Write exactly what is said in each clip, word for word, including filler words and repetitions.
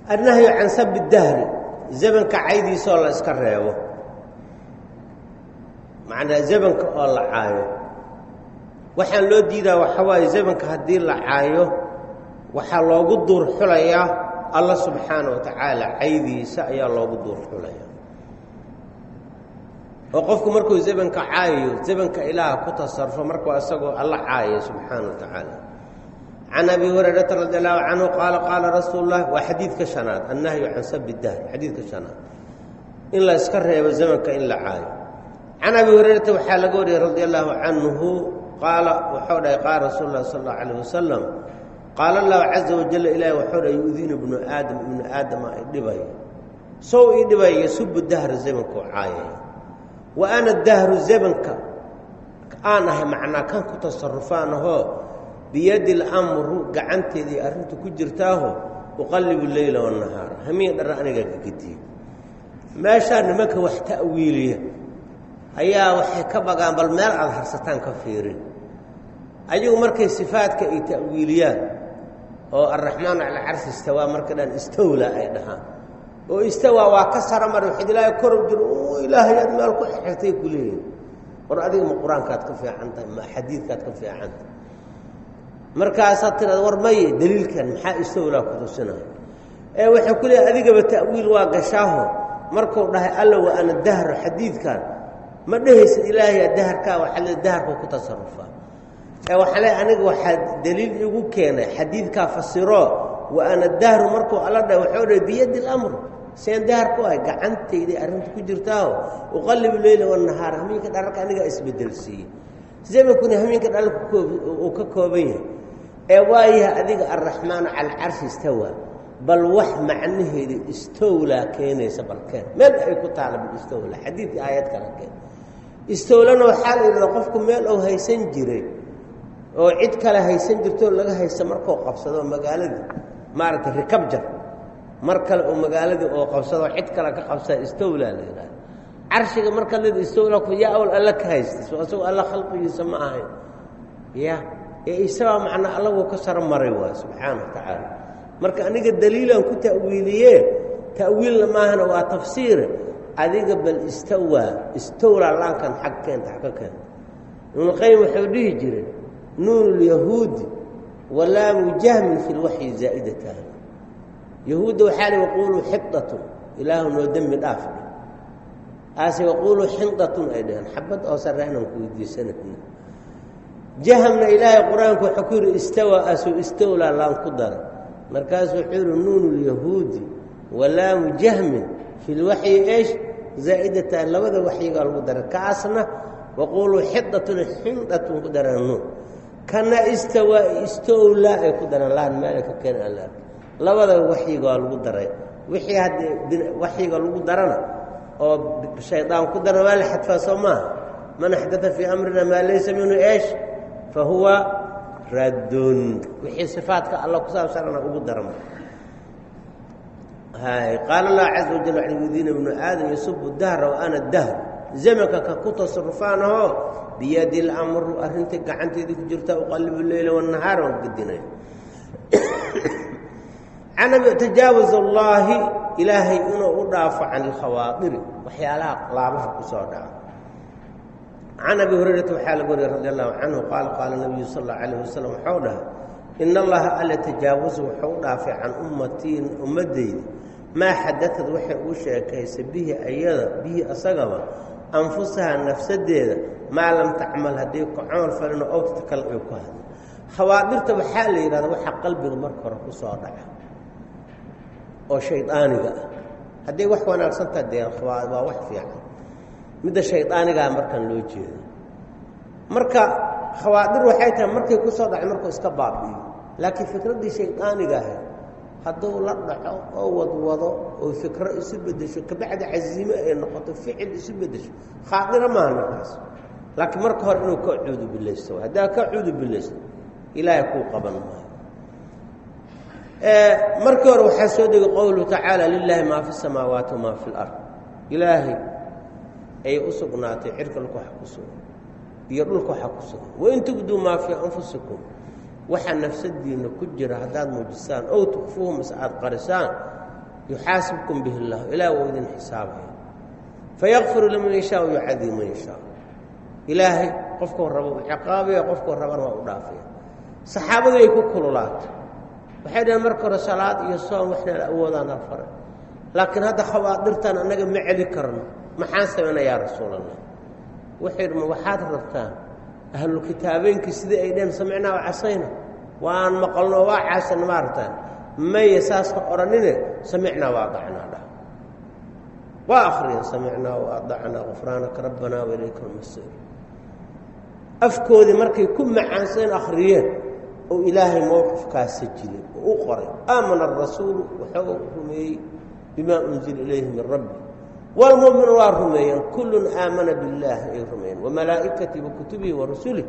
النهي عن سب الدهر زمن كعيدي صلى اسكرهو معنى زمن الله عايو waxaan loo diidaa waxa way zamanka hadii la caayo waxa loogu duur xulaya Allah subhanahu wa ta'ala caydiisa ayaa loogu duur xulaya oo qofku markuu zamanka caayo zamanka ilaaha ku tasarrufo markuu asagoo Allah caayo subhanahu wa ta'ala عن أبي هريرة رضي الله عنه قال قال رسول الله وحديث كشناد النهي عن سب الدهر حديث كشناد إن لا يسكره بزمنك إلا عاي عن أبي هريرة وحال قولي رضي الله عنه قال وحوله قال رسول الله صلى الله عليه وسلم قال الله عز وجل إلهي وحوله يؤذين ابن آدم ابن آدم إدبي سوء إدبي يسب الدهر زمنك وعاي وأنا الدهر زمنك أنا معنا كان كتصرفانه بيد الأمر قعنتي دي أرنت كجرتاه وقلب الليل والنهار همين الرأني قدي ما شان مك وحتأويليه أيا وحي كبقى بالمال على حرستان كفيرين أيو مركز صفات كأي تأويليات الرحمن على العرش استوى مركز استولى أيضا واستوى وكسر مر وحد لا يكرم جر إلهي أدمال كل حتى كلين ورأدي القرآن كاتك في عنده ما حديث كاتك في عنده markaas tirada war may daliilkan maxaa istawla ku tusina ee waxa kulli adiga ba ta'wiil waa gashaaho markuu dhahay alla wa ana dahr xadiidkan ma dhahaysid ilaahay dahrka waxa la dahrku ku tasarrufa ee waxa la aniga waxa daliil igu keenay xadiidka fasiro wa ana dahr markuu alla dhahay wuxuu dhahay biyadil amr seen dahrku ay gacantayda arinta ku jirtaa oo qalib leeyla wa nahaar hameenka dharka aniga isbedelsi zamanku hameenka dhalku oo ka kooban yahay ايوايه اديق الرحمن على العرش استوى بل وح معنه استولى كينيس بالكين مال اي كطالب استولى حديث ايات كلام استولى وحال ان قفكم ميل او هيسن جيري oo cid kale haysan jirto laga haysto markuu qabsado magaalada maarta rikab jar mar kale oo magaalada oo qabsado cid kale ka qabsada istawla leeyahay arshiga marka la istawla ku yaa awal alla ka haysto soo alla khalqigiisa ma ahay ya إيسا معنى الله وكسر مريوا سبحانه وتعالى مرك أنيق الدليل أن كنت تأويليه تأويل ما هنا وتفسير أذيق بل استوى استولى الله كان حقين تحققين ابن القيم حوليه جري نون اليهود ولا مجهم في الوحي زائدتان يهود وحال يقولوا حطة إله ودم الآخر آسي يقولوا حنطة أيضا حبت أو سرعنا نكودي سنة جهمنا إلهي القرآن كحكور استوى أسو استولى الله قدر مركز حور النون اليهودي ولام جهم في الوحي إيش زائدة لوذا وحي قال قدر كعصنا وقولوا حدة حنطة قدر النون كان استوى استولى قدر الله المالك كان الله لوذا وحي قال قدر وحي هذا وحي قال قدرنا أو الشيطان قدر ولا حد فسماه من حدث في أمرنا ما ليس منه إيش فهو رد وحي صفاتك الله كساب سرنا وقدر هاي قال الله عز وجل عن الذين ابن آدم يسب الدهر وأنا الدهر زمك ككوت صرفانه بيد الأمر أرنتك عنت ذيك جرتا وقلب الليل والنهار وقدنا أنا تجاوز الله إلهي إنه أضاف عن الخواطر وحيالها قلابها كسودا عن أبي هريرة وحال قولي رضي الله عنه قال قال النبي صلى الله عليه وسلم حولها إن الله ألا تجاوزه حولها في عن أمتي أمدي ما حدثت وحي وشي كيس به أيضا به أصغبا أنفسها النفس الديدة ما لم تعمل هديك عمل فلنه أو تتكلم هذا خوادرت بحالي هذا وحى قلبي المركر وصادع أو شيطاني هدي وحي وانا أرسلت هدي الخواد وحي في يعني مدى شيطاني مركان لو jeedo marka khawaadir waxay tahay markay ku soo dhacay markuu iska baabiyo laakiin fikradii shaytaaniga ah haduu la dhaco oo wadwado oo fikra isu bedesho ka bacda azima ay noqoto ficil isu bedesho khaadira ma markaas laakiin marka hore inuu ka cuudu bilaysto hadaa ka cuudu bilaysto ilaahay ku qaban ma ee marka hore waxa soo dhigay qowlu ta'ala lillahi ma fi samawati wa ma fi al-ard ilaahi أي أسقناتي عرق لك حكسوا يرلك حكسوا وإن تبدوا ما في أنفسكم وحن نفس الدين كجر هذا مجسان أو تخفوه مسعاد قرسان yuxaasibkum bihi اllah ilaah waa idin xisaabaya fayakfiru liman yashaa wayucadibu man yashaa ilaahay qofkuu rabo u ciqaabaya qofkuu rabana waa u dhaafaya saxaabadu ay ku kululaatay waxay dhaheen marka hore salaad iyo soom waxnaan awoodaan alfaray laakiin hadda khawaadirtan annaga ma celi karno maxaan samayna yaa rasuul allah waxay dhma waxaad rabtaan ahlu kitaabeenkii sidii ay dhaheen samicnaa wa casayna waan maqalno waa caasan maartaan maya saaska odhanine samicnaa wa adacnaa dhah waa akhriyeen samicnaa wa adacnaa gufraanaka rabbanaa wailayka almasiir afkoodii markay ku macaanseen akhriyeen oo ilaahay mowqifkaasa jiray oo u qoray aamana arasuulu wuxuu rumeeyey bimaa unzila ilayhi min rabbi waalmu'minu waa rumeeyeen kullun aamana biاllaah ay rumeeyeen wamalaa'ikatii wakutubihi warusulih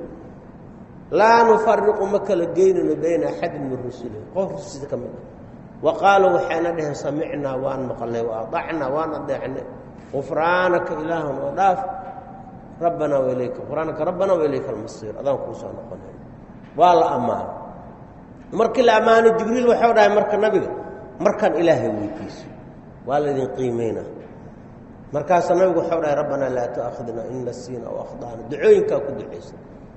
laa nufariqu ma kala geynayno bayna axadin min rusulihi qof rususida ka mid ah wa qaaluu waxayna dhaheen samicnaa waan maqalnay wa adacnaa waan adeecnay gufraanaka ilaahan oo dhaaf rabbanaa wailayka quraanaka rabbanaa wailayka almasiir adaan kuu soo noqonay waa la ammaano markii la ammaano jibriil waxau dhahay marka nabiga markaan ilaahay weydiiso waa laydin qiimaynaa markaasaa nabigu waxau dhahay rabbanaa laa tu'aakhidnaa in nasiina aw akhda'na ducooyinkaa ku ducaysa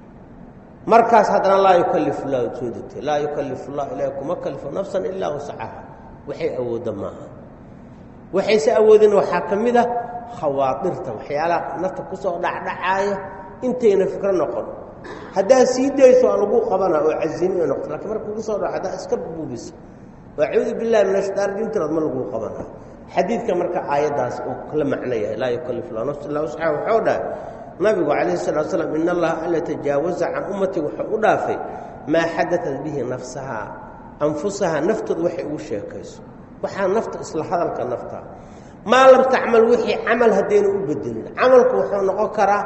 markaas haddana laa yukallifu llahu soo degtay laa yukallifu llah ilaahi kuma kalifo nafsan ilaa wasacaha waxay awoodda maaha waxayse awoodin waxaa ka mid ah khawaadirta waxyaalaha nafta ku soo dhacdhacaaya intayna fikro noqon haddaad sii dayso aa lagu qabanaa oo cazimo ay noqto lakiin marka kugu soo dhaco haddaa iska buubiso wacuudu billahi min ashaytaan rajiim ma lagu qabanaa xadiidka marka aayaddaas uu kala macno yahay laa yukallifu llahu nafsan illaa wasacaha waxuu dhahay nabigu calayhi salatu slam in allaha alla tajaawaza can ummati wuxuu u dhaafay maa xadatat bihi nafsahaa anfusahaa naftooda waxay ugu sheekayso waxaa nafta isla hadalka nafta maa lam tacmal wixii camal haddayna u bedelin camalku wuxuu noqon karaa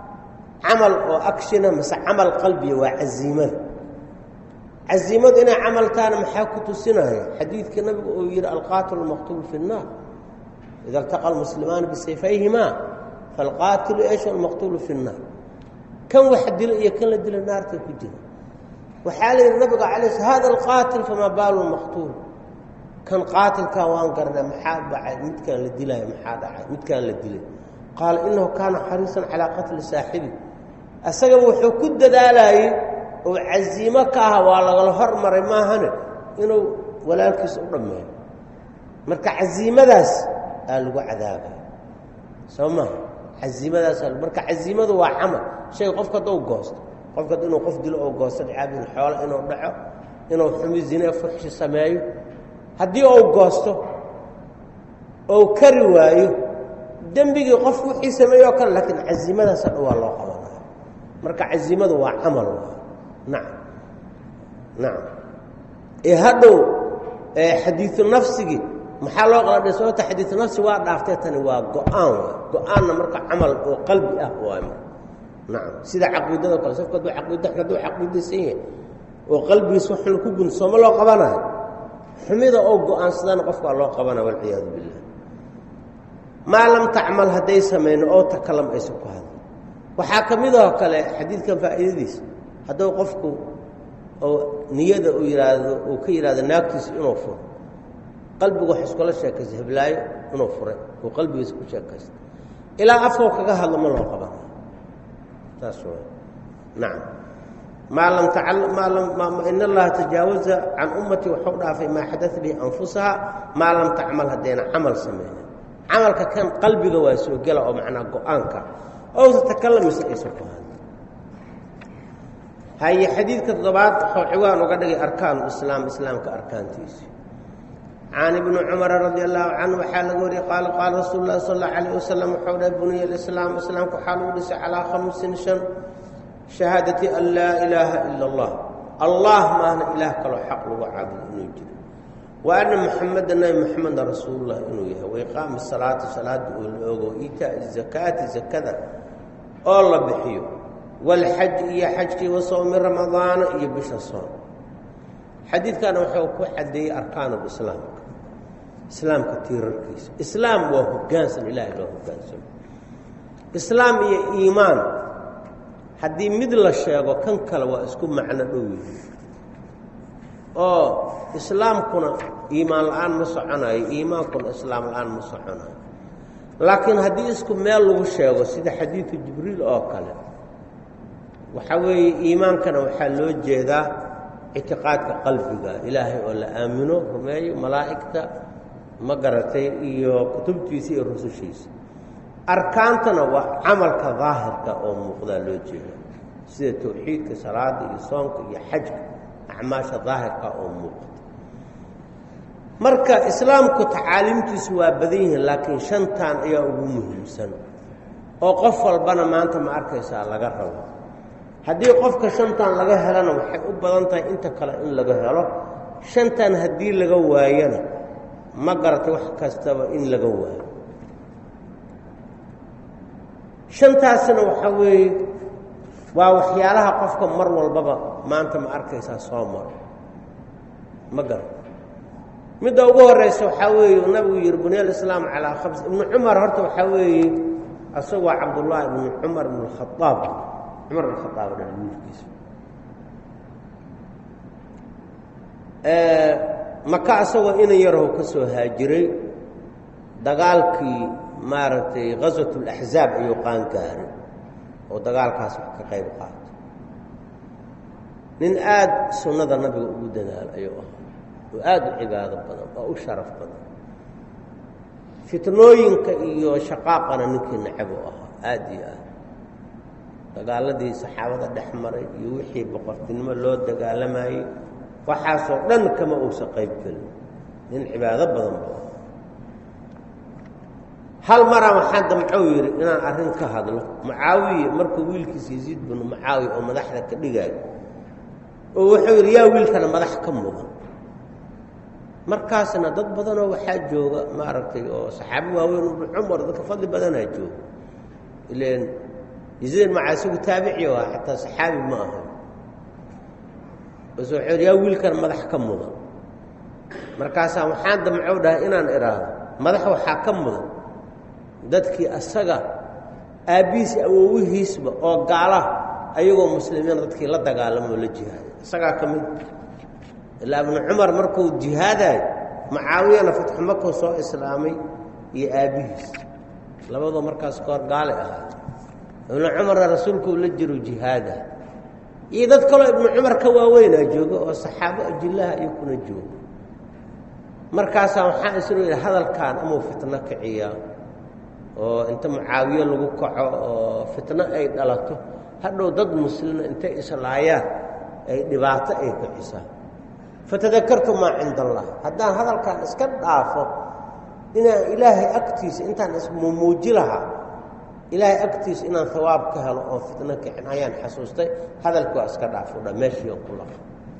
camal oo akshina mase camal qalbiya waa caziimada caziimadu inay camaltaana maxaa ku tusinaya xadiidka nabigu uu yidhi alqaatilu almaqtuulu fi nnaar ida altaqa almuslimaani bisayfayhimaa falqaatilu eesh almaqtuulu fi nnaar kan wax dilo iyo kan la dilo naarta ku jira waxaa la yidhi nabiga calay sl hada alqaatil famaa baalu lmaqtuul kan qaatilkaa waan garanaa maxaa dhacay midkaan la dilaayo maxaa dhacay midkaan la dilay qaala innahu kaana xariisan calaa qatli saaxibi asagaba wuxuu ku dadaalayey oo caziimo ka aha waa lagala hormaray maahane inuu walaalkiisa u dhammeeyo marka caziimadaas aa lagu cadaabay soo maha caziimadaas marka caziimadu waa camal shay qofka hadduu goosto qofka inuu qof dilo oo goosto dhicaabil xoolo inuu dhaco inuu xumi zine fuxshi sameeyo haddii uu goosto ou kari waayo dembigii qof wixii sameeyoo kale laakiin caziimadaas hadha waa loo qabanaya marka caziimadu waa camal waa nacam nacam ee hadhow xadiidu nafsigii maxaa loo qaladhay sababta xadiidu nafsi waa dhaaftee tani waa go-aan waay go-aanna marka camal oo qalbi ah waay marka nacam sida caqiidado kale safka hadduu caqiida hadduu caqiidaysan yahay oo qalbigiis waxun ku gun sooma loo qabanayo xumida oo go-aansadana qofkaa loo qabana walciyaadu billah maa lam tacmal hadday samayno oo takalam aysan ku hadlo waxaa ka midoo kale xadiidkan faa'iidadiisa hadduu qofku oo niyada uu yidhaahdo uu ka yidhahdo naagtiisa inuu furo qalbigu wax iskula sheekaysa heblaayo inuu furay uu qalbigiisa ku sheekaysta ilaa afkoo kaga hadlo ma loo qabanayo taas waa nacam maa lam maa lam in allaha tajaawaza can ummati wuxuu dhaafay maa xadaa bihi anfusaha maa lam tacmal haddayna camal samaynin camalka kan qalbiga waa soo gela oo macnaa go-aanka owsa takalamaysa aysan ku hadlo haye xadiidka toddobaad wuxuu ciwaan uga dhigay arkaanu islaam islaamka arkaantiisi can ibni cumara radi allahu canhu waxaa laga wariyey qaala qaala rasuulu llahi sal allahu alayh wasalam wuxuu dhahay buniya alislaam islaamka waxaa lagu dhisay calaa khamsin shan shahaadati an laa ilaaha ila allah allah maahna ilaah kaloo xaq lagu caabudo inuu jiro wa anna muxameda nabi muxameda rasuulullah inuu yahay waiqaami salaati salaada oo la ogo iitaa'i zakaati zakada oo la bixiyo walxaji iyo xajkii wa sowmi ramadaana iyo bisha soon xadiidkana wuxuu ku cadeeyey arkaanulislaamka islaamka tiirarkiisa islaam waa hoggaansan ilaahay loo hoggaansamo islaam iyo iimaan haddii mid la sheego kan kale waa isku macno dhow yihiin oo islaamkuna iimaan la'aan ma soconayo iimaankuna islaam la'aan ma soconayo laakiin haddii isku meel lagu sheego sida xadiidu jibriil oo kale waxaa weeye iimaankana waxaa loo jeedaa ictiqaadka qalbiga ilaahay oo la aamino rumeeyo malaa'igta ma garatay iyo kutubtiisa iyo rusushiisa arkaantana waa camalka daahirka oo muuqdaa loo jeeda sida tawxiidka salaada iyo soonka iyo xajka acmaasha daahirka oo muuqata marka islaamku tacaaliimtiisu waa badan yihiin laakiin shantan ayaa ugu muhiimsan oo qof walbana maanta ma arkaysaa laga rabo haddii qofka shantan laga helana waxay u badan tahay inta kale in laga helo shantan haddii laga waayana ma garatay wax kastaba in laga waayo shantaasina waxaa weeye waa waxyaalaha qofka mar walbaba maanta ma arkaysaa soo maro ma garata midda ugu horeysa waxaa weeye nabigu yihi bunya alislaam calaa khams ibnu cumar horta waxaa weeye asagoo cabdullaahi ibnu cumar ibn khaaab cumar ibn khaaab dha wiilkiisa maka asagoo inan yarho ka soo haajiray dagaalkii maaragtay gaswat اlaxzaab ayuu qaan gaaray oo dagaalkaas wax ka qayb qaato nin aada sunnada nabiga ugu dadaalo ayuu ahaa oo aada u cibaado badan oo u sharaf badan fitnooyinka iyo shaqaaqana ninkii nacab u ahaa aada iyo aad dagaaladii saxaabada dhex maray iyo wixii boqortinimo loo dagaalamayey waxaasoo dhan kama uusa qayb gelin nin cibaado badan ba hal maraa waxaa damcow yidhi inaan arrin ka hadlo mucaawiye markuu wiilkiisa yasiid binu mucaawiya oo madaxda ka dhigaayo oo wuxuu yidhi yaa wiilkana madax ka mudan markaasna dad badanoo waxaa jooga maaragtay oo saxaabi waaweyn ibnu cumar dadka fadli badanaa jooga ileen yasiid macaa isagu taabici o ah xataa saxaabi ma aha bas wuxuu yidhi yaa wiilkana madax ka mudan markaasaa waxaan damcow dhahay inaan idhaahdo madax waxaa ka mudan dadkii asaga aabbihiis awoowihiisba oo gaala ayagoo muslimiin dadkii la dagaalamoo la jihaaday isagaa ka mid ilaa ibnu cumar markuu jihaadayo mucaawiyana fatxu makuu soo islaamay iyo aabbihiis labadoo markaas ka hor gaalay ahaa ibnu cumarna rasuulkuu la jiro jihaada iyo dad kaloo ibnu cumar ka waaweynaa jooga oo saxaabo ajillaha iyo kuna jooga markaasaa waxaa islu yidhi hadalkan amuu fitno kiciyaa oo inta mucaawiye lagu kaco oo fitno ay dhalato hadhow dad muslima intay islaayaan ay dhibaato ay kicisaa fatadakartu maa cinda allah haddaan hadalkan iska dhaafo inaan ilaahay agtiisa intaan ismumuuji lahaa ilaahay agtiisa inaan hawaab ka helo oo fitno kicin ayaan xasuustay hadalki waa iska dhaafo dha meeshii ku laha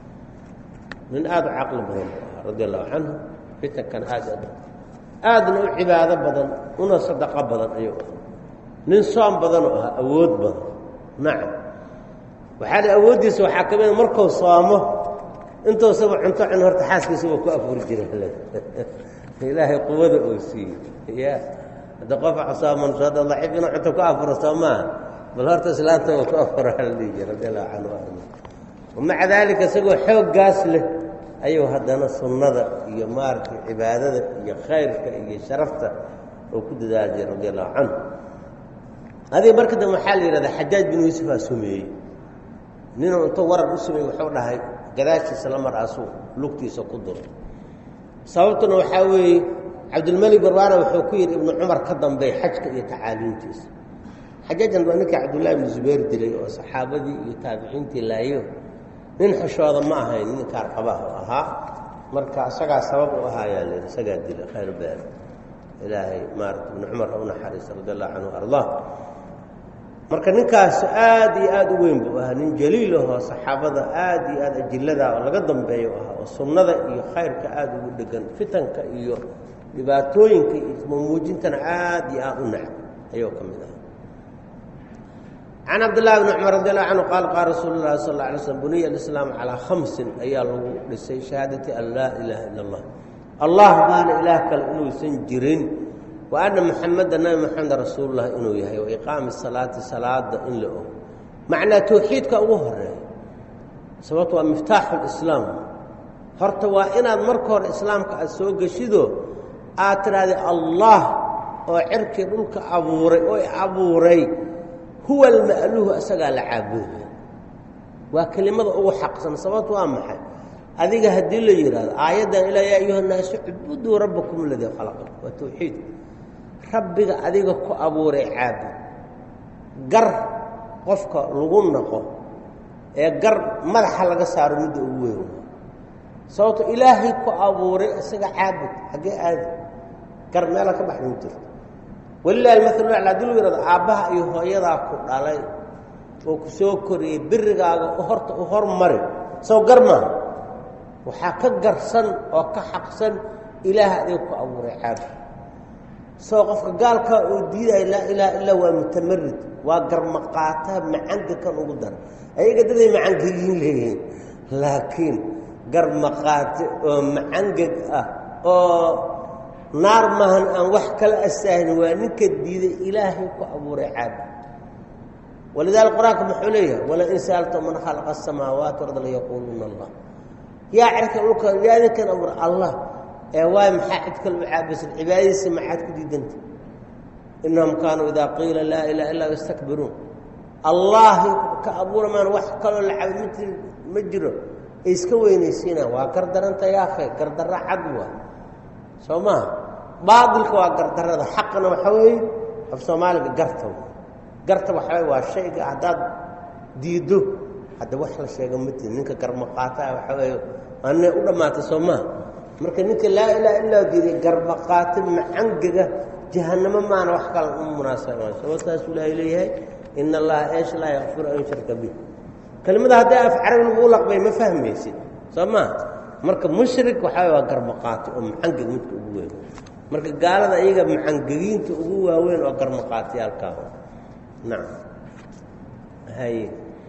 nin aada u caqli badan bu ahaa radi allahu canhu fitankan aada aadna u cibaado badan una sadaqo badan ayuu ahaa nin soom badanoo ahaa awood badan nacam waxaa la awooddiisa waxaa ka mida markuu soomo intuusaba cunto cun horta xaaskiisaba ku afuri jira ilaahay quwada oo siiyey ya hadda qofa sooman hadda daciif inuu cunto ku afuro soo maaha bal horta islaanta oo ku afuro hala dhihi jira radi allahu canhu arda wamaca daalika isagoo xooggaas leh ayuu haddana sunnada iyo maaragtay cibaadada iyo khayrka iyo sharafta oo ku dadaali jiray radi allahu canhu adiga marka dambe waxaa la yidhahdaa xajaaj binu yuusufaa sumeeyey ninuu intuu warar u sumeeyey wuxuu dhahay gadaashiisa la mar asuu lugtiisa ku duro sababtuna waxaa weeye cabdulmelik barwaana wuxuu ku yidhi ibnu cumar ka dambeey xajka iyo tacaaliimtiisa xajaajan waa ninkii cabdullahi ibnu zubayr dilay oo saxaabadii iyo taabiciintii laayo nin xishooda ma ahayn nin kaarqabaha u ahaa marka isagaa sabab u ahaayaa l isagaa dila khayr beer ilaahay maarata ibnu cumar ha u naxariista radi allahu canhu ardaa marka ninkaas aad iyo aada u weyn buu ahaa nin jaliil ahoo saxaabada aad iyo aad ajillada oo laga dambeeyo ahaa oo sunnada iyo khayrka aada ugu dhegan fitanka iyo dhibaatooyinka iyo ismamuujintana aad iyo aada u nacab ayuu ka mid ahaa can cabdillaahi bni cumar radi allahu canhu qaal qaala rasuulu llahi sal alla alay slm buniya alislaamu calaa khamsin ayaa lagu dhisay shahaadati an laa ilaaha illa allah allah baana ilaah kale inuusan jirin wa anna muxameda nabi moxamed rasuululah inuu yahay wa iqaami salaati salaada in la og macnaa tawxiidka ugu horeeya sababto waa miftaaxu lislaam horta waa inaad marka hore islaamka aad soo gashido aad tiraahdo allah oo cirkii dhulka abuuray oo abuuray huwa alma'luuh asagaa la caabudo waa kelimada ugu xaqsan sababtu waa maxay adiga haddii la yidhaahdo aayaddan ilaa yaa ayuha naasu ucbuduu rabbakum aladii khalaqakum waa tawxiid rabbiga adiga ku abuuray caabud gar qofka lagu naqo ee gar madaxa laga saaro midda ugu weyn sababto ilaahay ku abuuray isaga caabud xaggee aadi gar meela ka baxda ma jirto walilaahi almathalu aclaa haddii lagu yidhahdo aabbaha iyo hooyadaa ku dhalay oo ku soo koriyey birigaaga horta u hormari sow gar maaha waxaa ka garsan oo ka xaqsan ilaah adiga ku abuuray caabud soo qofka gaalkaa oo diidaya laa ilaaha illaa waa mutamarid waa garmaqaata macanga kan ugu dara ayaga daday macangagiin leeyihiin laakiin garmaqaate oo macangag ah oo naar maahan aan wax kala astaahin waa ninka diiday ilaahay ku abuuray caabud walidaalika qur-aanka muxuu leeyahay walain sa'altum man khalaqa asamaawaati warda layaquuluuna allah yaa cirka dhulka yaa idinkan abuuray allah ee waay maxaa cid kale u caabusan cibaadadiisa maxaad ku diidanta innahum kaanuu idaa qiila laa ilaaha illaa yastakbiruun allaahi ka abuura maan wax kaloo la caabud mt ma jiro ay iska weynaysiinaan waa gardaranta yaakhay gardarra cad waa soo maaha baatilka waa gardarrada xaqana waxaa weeye af soomaaliga garta garta waxaa weye waa shayga haddaad diiddo hadda wax la sheega mati ninka garmaqaataa waxaa weeye anne u dhammaatay soo maaha marka ninka laa ilaaha illaa diiday garmaqaata macangaga jahannamo maana wax kale u munaasabaan sababtaasuu ilaahay leeyahay ina allaha eesh laa yakfiru an yushraka bih kelimada hadday af carabi lagu laqbay ma fahmaysid soo maa marka mushrik waxaa waa garmaqaati oo macangeg midka ugu weyn marka gaalada iyaga macangegiinta ugu waaweyn oo garmaqaatiyaalkaa nacam haye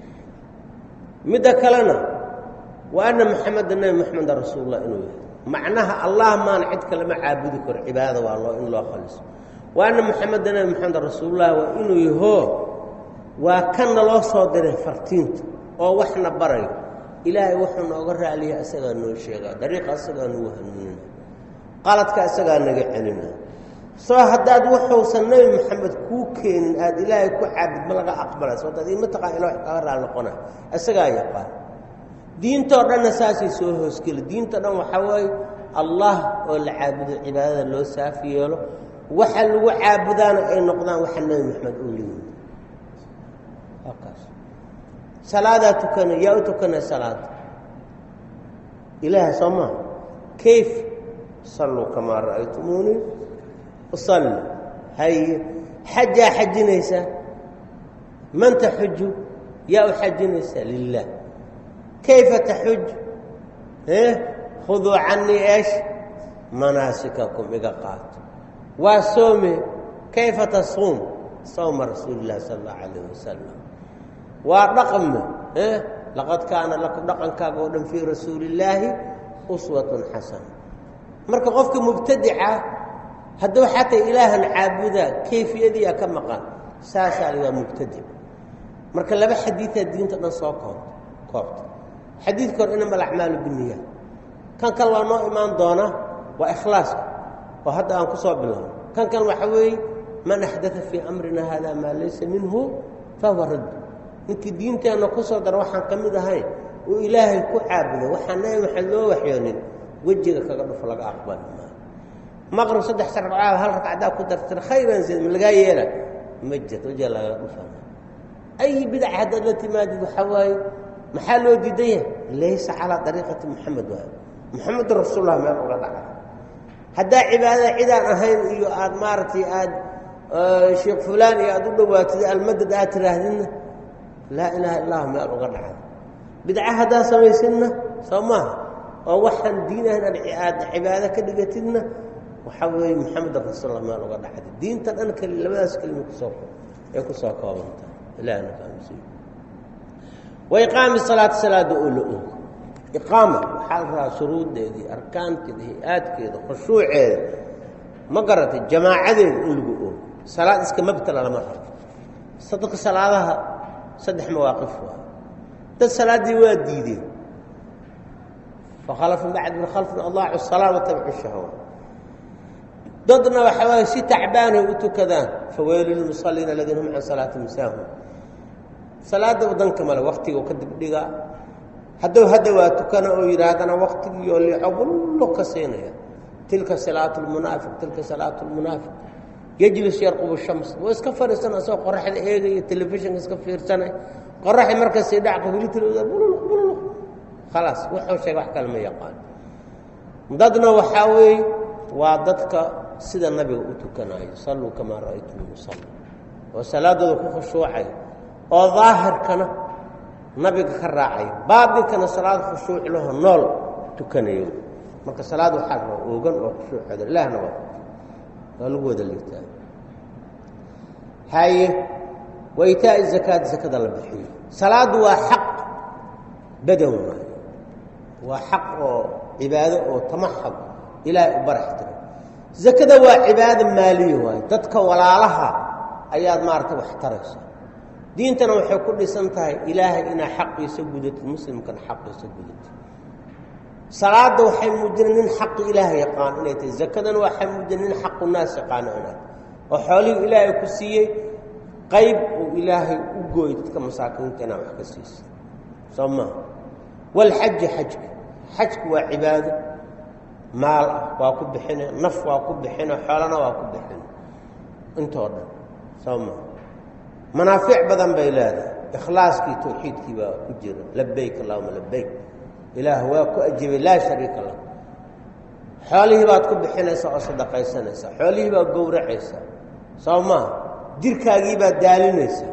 midda kalena waa anna maxameda nebi maxameda rasuulullah inuu yahay macnaha allah maana cid kalema caabudi karo cibaadada waa loo in loo khaliso wa anna maxameda nebi maxamed rasuulullah waa inuu yaho waa kanna loo soo diray fartiinta oo waxna barayo ilaahay wuxuu nooga raaliya isagaa noo sheegaa dariiqa isagaa nagu hanuunina qaladka isagaa naga celina soo haddaad wuxuusan nebi maxamed kuu keenin aada ilaahay ku caabud ma laga aqbala sababto ad ima taqaan ila wax kaga raali noqona isagaa yaqaan diintoo dhanna saasay soo hoosgeli diinto dhan waxaa waaye allah oo la caabudo cibaadada loo saafi yeelo waxa lagu caabudaana ay noqdaan waxa nebi maxamed uu leeyihi kaas salaadaa tukana yaa u tukanay salaada ilaaha soo maa kayf salluu kamaa ra'aytumuuni usalli haye xajaa xajinaysaa man taxuju yaa u xajinaysaa lilah kayfa taxuj khuduu canii eesh manaasikakum iga qaato waa soome kayfa tasuum sawma rasuuli illahi sala allahu calayh wasalam waa dhaqme laqad kaana lakum dhaqankaaga oo dhan fii rasuulillaahi uswatun xasana marka qofka mubtadica hadduu xataa ilaahan caabudaa kayfiyadiia ka maqan saasaa waa mubtadic marka laba xadiidaa diinta dhan soo koobta koobta xadiidka hor inama alacmaalu binniya kan kale waa noo imaan doona waa ikhlaaska oo hadda aan ku soo bilowno kan kale waxa weeye man axdaa fii amrina hada maa laysa minhu fahuwa radd ninkii diinteenna ku soo dara waxaan ka mid ahayn uu ilaahay ku caabudo waxaan nabi maxamed loo waxyoonin wejiga kaga dhufo laga aqbali maayo maqrib saddex ragcaad hal ragcadaa ku dartir khayran zayd ma lagaa yeela ma jirto wejiga lagaga dhufana ay bidac haddaad la timaadid waxaa waaye maxaa loo diidan yahay laysa calaa dariiqati moxamed waay moxamedun rasuullah meel uga dhaca haddaa cibaadada cidaan ahayn iyo aada maaragtay aada sheekh fulaan iyo aada u dhawaatid almadad aad tiraahdidna laa ilaaha illahu meel uga dhacda bidca haddaa samaysidna soo maaha oo waxaan diin ahayn aada cibaado ka dhigatidna waxaa weeye moxamedun rasuullah meel uga dhacda diinta dhan kali labadaas kelima kusoo ay ku soo koobanta ilahna kaamsiiyo waiqaami salaati salaada oo la ogo iqaama waxaa la rabaa shuruuddeedii arkaanteeda hay-aadkeeda khushuuceeda ma garatay jamaacadeeda in lagu ogo salaad iska mabtala lama rabo saddeqa salaadaha saddex mawaaqif waa dad salaaddii waa diideen فخلف من بعد من خلف أضاعوا الصلاة واتبعوا الشهوات ضدنا وحوالي سي تعبان وتكذان فويل للمصلين الذين هم عن صلاتهم ساهون صلاة ودنك مال وقتي وكدب دغا هدو هدوا تكنا او يرادنا وقتي يولي عبل كسينيا تلك صلاة المنافق تلك صلاة المنافق يجلس يرقب الشمس واسكفر سنه سو قرح ايغي التلفزيون اسكفر سنه قرح مركز يدعق وليت خلاص وحو شيء wax kale ma yaqaan dadna waxa weey waa dadka sida nabiga u tukanayo sallu kama raaytum musalli wa salaadooda ku khushuucay oo zaahirkana nabiga ka raacay baadinkana salaad khushuuc leh nool tukanayo marka salaad waxa la oogan oo khushuucada ilaahna waa lagu wada liitaa hay وإيتاء الزكاة زكاة الله بحيه صلاة وحق بدو وحق عبادة وتمحض إلى برحته زكاة وعبادة مالية تتك ولا لها أياد مارته واحترس دينتنا وحي كل سنتهي إلهي إنا حق يسجدت المسلم كان حق يسجدت صلاة وحي مجنن حق إلهي يقان إليه زكاة وحي مجنن حق الناس يقان هنا وحولي إلهي كسيه qayb uu ilaahay u gooy dadka masaakiinta wax ka siiso sama wal hajj hajj hajj waa cibaado maal waa ku bixina naf waa ku bixina xoolana waa ku bixina intooda sama manaafic badan bay leedahay ikhlaaskii tawxiidkii baa ku jira labbayk allahumma labbayk ilaah waa ku ajiibay la shariika lah xoolihi baad ku bixinaysaa oo sadaqaysanaysaa xoolihi baa gowracaysaa sama jirkaagii baa daalinaysa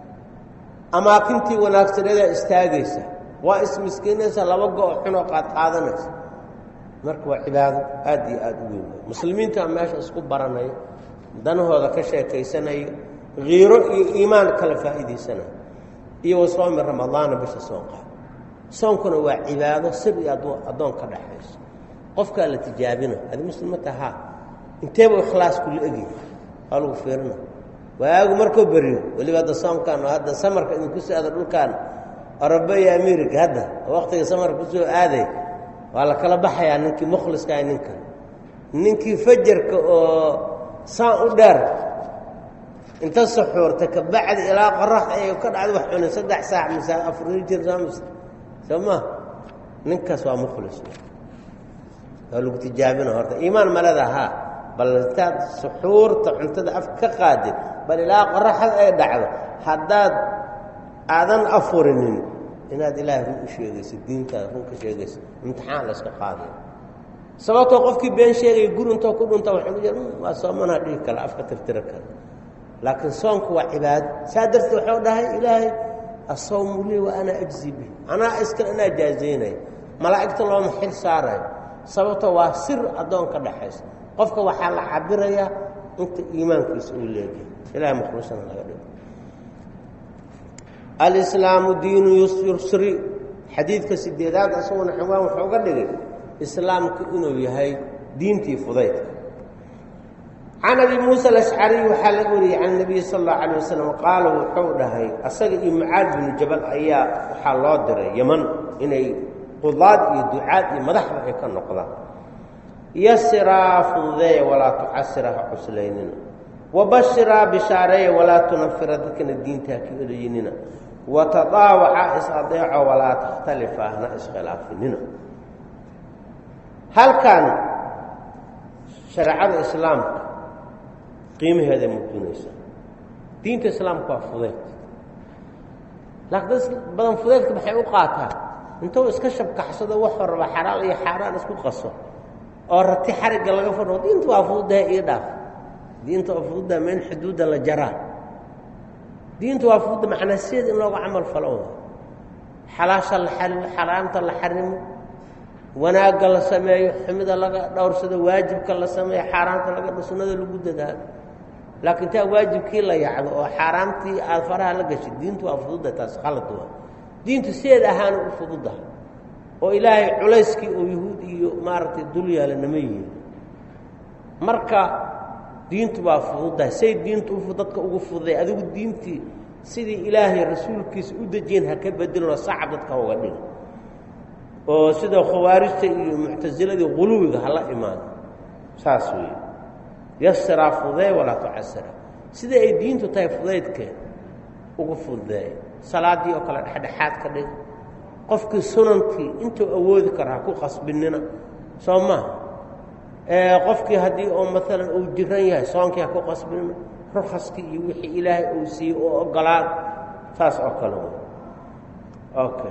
amaakintii wanaagsaneeda istaagaysa waa ismiskiinaysa laba gooc xunoo qaad qaadanaysa marka waa cibaado aad iyo aad u weyn muslimiinta meesha isku baranaya danahooda ka sheekaysanaya qiiro iyo iimaan kala faa'iideysana iyo wasoomi ramadaan bisha soonqa soonkuna waa cibaado sir iyo adoon ka dhaxayso qofka la tijaabina hadi muslimata ha inteeba ikhlaas kulli agi qalu fiirna waagu markuu bariyo waliba da soonkan hadda samarka in ku soo dhulkan Arabaya Amerika hadda waqtiga samarka ku soo aaday wala kala baxaya ninkii mukhliska ah ninka ninkii fajarka oo saan u dheer inta suxuurta ka bacd ilaa qarax ay ka dhacdo wax cunay saddex saac mise afar jir saamis sama ninkaas waa mukhlis lagu tijaabina horta iimaan malada ha bal taad suxuurta cuntada af ka qaadid bal ilaa qaraxad ay dhacdo haddaad aadan afurinin inaad ilaahay u sheegayso diinta run ka sheegayso imtixaan la iska qaaday sababtoo qofkii been sheegay gurunta ku dhunta waxa uu yiri waa soomana dhig kala afka tirtira kara laakiin soonku waa cibaad saadarta waxa uu dhahay ilaahay asawmu li wa ana ajzi bi ana iska ana jaazeynay malaa'ikta loo maxil saaray sababtoo waa sir adoon ka dhaxayso qofka waxa la cabiraya inta iimaankiisa uu leeyahay ilaahay mukhlisana laga dhigo al-islaamu diinu yusri xadiidka sideedaad asaguna xawaan wuxuu uga dhigay islaamku inuu yahay diintii fudaydka can abi muusa al-ash'ari waxa la wariyay can nabiy sallallahu alayhi wasallam qaala wuxuu dhahay asaga iyo mucaad bin jabal ayaa waxa loo diray yaman inay qudaad iyo ducaad iyo madaxba ay ka noqdaan يسرا فضي ولا تعسرها عسليننا وبشرا بشاري ولا تنفر ذكنا الدين تاكيديننا وتضاوع إصداع ولا تختلف هنا إسخلافننا هل كان شرع الإسلام قيمة هذا مدونيسا دين الإسلام كفضيت لكن بدن فضيتك بحي أوقاتها انتو اسكشف كحصد وحر وحرام يا حرام اسكو قصه oo rati xariga laga fadho diintu waa fuudaa iyo dhaaf diintu waa fuudaa min xuduud la jara diintu waa fuudaa macna seed in looga amal falo xalaasha la xal xaraamta la xarimo wanaaga la sameeyo xumida laga dhowrsado waajibka la sameeyo xaraamta laga sunnada lagu dadaalo laakiin taa waajibkii la yacdo oo xaraamtii aad faraha la gashay diintu waa fuudaa taas qalad waa diintu seed ahaan u fuudaa oo ilaahay culayskii oo yahuud iyo maartay dul yaalanama yihiin marka diintu waa fududahay say diintu u dadka ugu fududay adigu diintii sidii ilaahay rasuulkiisa u dajeen ha ka bedelno saacad dadka uga dhig oo sida khawaarijta iyo muctasiladii quluwiga hala imaan saas weeye yasra fuday wala tu'assira sida ay diintu tahay fudaydkeed ugu fuday salaadii oo kala dhexdhexaad ka dhig qofkii sunantii intuu awoodi karaa ku qasbinina sooma ee qofkii hadii oo mesela uu jiran yahay soonkii ku qasbinina rukhsaskii iyo wixii ilaahay uu sii oo ogolaad saas oo kale okay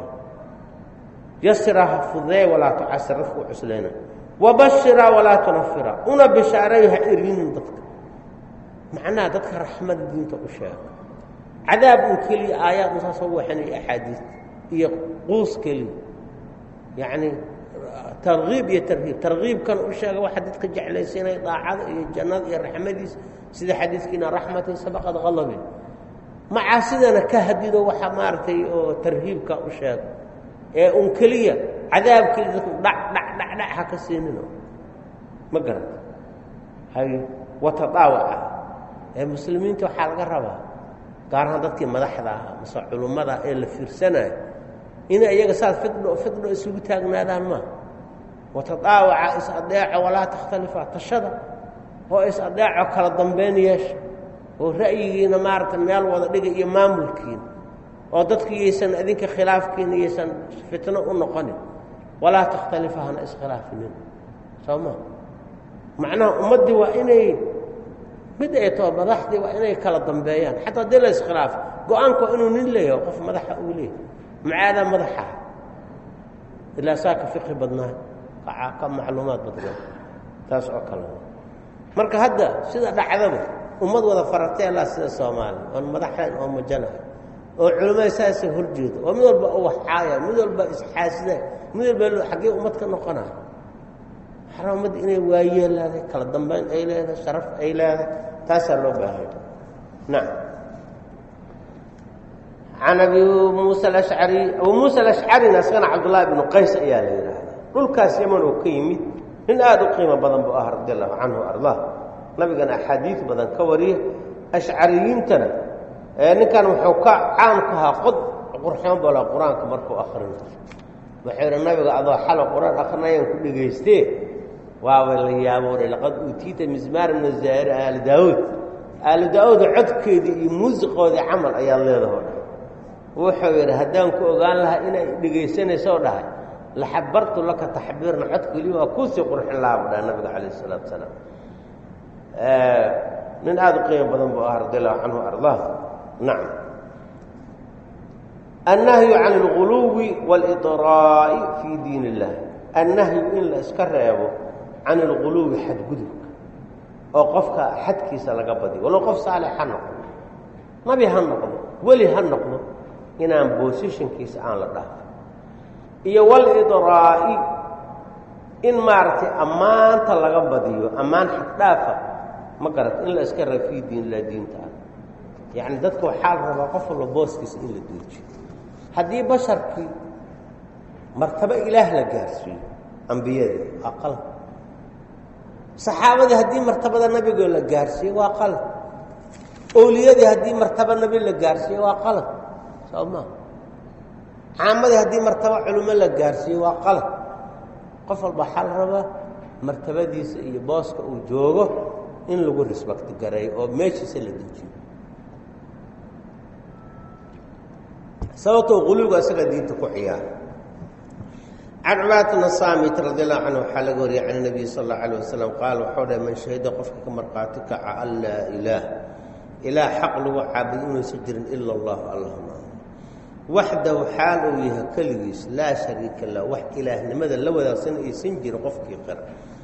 yasraha fuday wala tu'assira fu uslena wabashira wala tunfira una bishaaraha irin dadka macnaa dadka rahmad diinta u sheeg عذاب كلي آيات نصاص وحني أحاديث يقوس كلي يعني ترغيب يترغيب ترغيب كان أشياء واحد يتكجع على سنة ضاع الجنة الرحمة سيد حديث كنا رحمة سبقت غضبه مع سيدنا كهديد وحمارتي ترغيب كأشياء أم كلية عذاب كلي دع دع دع دع هكسيننا ما قرأت هاي وتطاوع المسلمين تحال قربها gaar ahaan dadkii madaxda ah masoo culimada ee la fiirsanay in ayaga saad fidno fidno isugu taagnaadaan ma wata daawaca is adeeco wala takhtalifa tashada oo is adeeco kala dambeyn yeesh oo ra'yigiina maartan meel wada dhigay iyo maamulkiin oo dadkii yeesan adinka khilaafkiin yeesan fitno u noqon wala takhtalifa hana iskhilaafin sama macnaha ummadii waa inay mid ay too madaxdii waa inay kala dambeeyaan xataa dil iskhilaaf go'aanku inuu nin leeyahay qof madaxa uu leeyahay macaada madaxa ila saaka fiqh badnaa ka macluumaad badnaa taas oo kale marka hadda sida dhacdaba ummad wada faratay la sida Soomaali oo madaxan oo mujana oo culimada saasi horjeedo oo mid walba oo waxaaya mid walba isxaasida mid walba xaqii ummad ka noqonaa حرامد إني ويا لا كلا دمبان أي لا شرف أي لا تاسر له بهاي نعم عن أبي موسى الأشعري أبو موسى الأشعري نسخنا عبد الله بن قيس إياه كل كاس يمن وقيمة من آدو قيمة بدن بأهر رضي الله عنه وأرضاه نبينا حديث بدن كوريه أشعريين تنا يعني كانوا حكاء عنكها قد قرحان ولا قرآن كمركو آخرين وحير النبي قال حلو قرآن آخرين ينكو لقيستيه واول يامور لقد اوتيت مزمار من الزهر آل داود آل داود عدكيدي موسيقودي عمل ayaa leedahay wuxuu yiri hadaan ku ogaan lahaa inay dhageysanayso dhahay la xabartu laka taxbiirna codkii waa ku sii qurxin laabda nabiga kaleey salaatu salaam ee min aad qiimo badan buu ah radiyallahu anhu ardaa nacam النهي عن الغلو والإطراء في دين الله النهي إلا اسكرهه عن الغلو حد قدك أو قفك حد كيس لقبضي ولو قف صالح هنقض ما بيهنقض ولي هنقض إنام بوسيشن كيس عن لدهف إيا والإضراء إن مارتي أمان تلقبضي أمان حدافة ما قرأت إلا اسكره في دين لا دين تعالى يعني ذاتكو حال ربا قفل بوسكيس إلا دوجي هذه بشركي مرتبة إله لجارسي أنبياء أقل صحابة هذه مرتبة النبي يقول لجارسي وأقل أولياء هذه مرتبة النبي لجارسي وأقل سوما عامة هذه مرتبة علماء لجارسي وأقل قفل بحال ربا مرتبة دي باسك وجوجه إن لقول رسبك تجاري أو ماشي سلدتي سوته غلوغ اسغا دينته كحيا عن عبادة الصامت رضي الله عنه حال غوري عن النبي صلى الله عليه وسلم قال وحول من شهد قفك مرقاتك على لا اله اله حق له عابدون سجر الا الله اللهم وحده حال ويه كليس لا شريك له وحد اله لماذا لو ذا سن سنجر قفك قر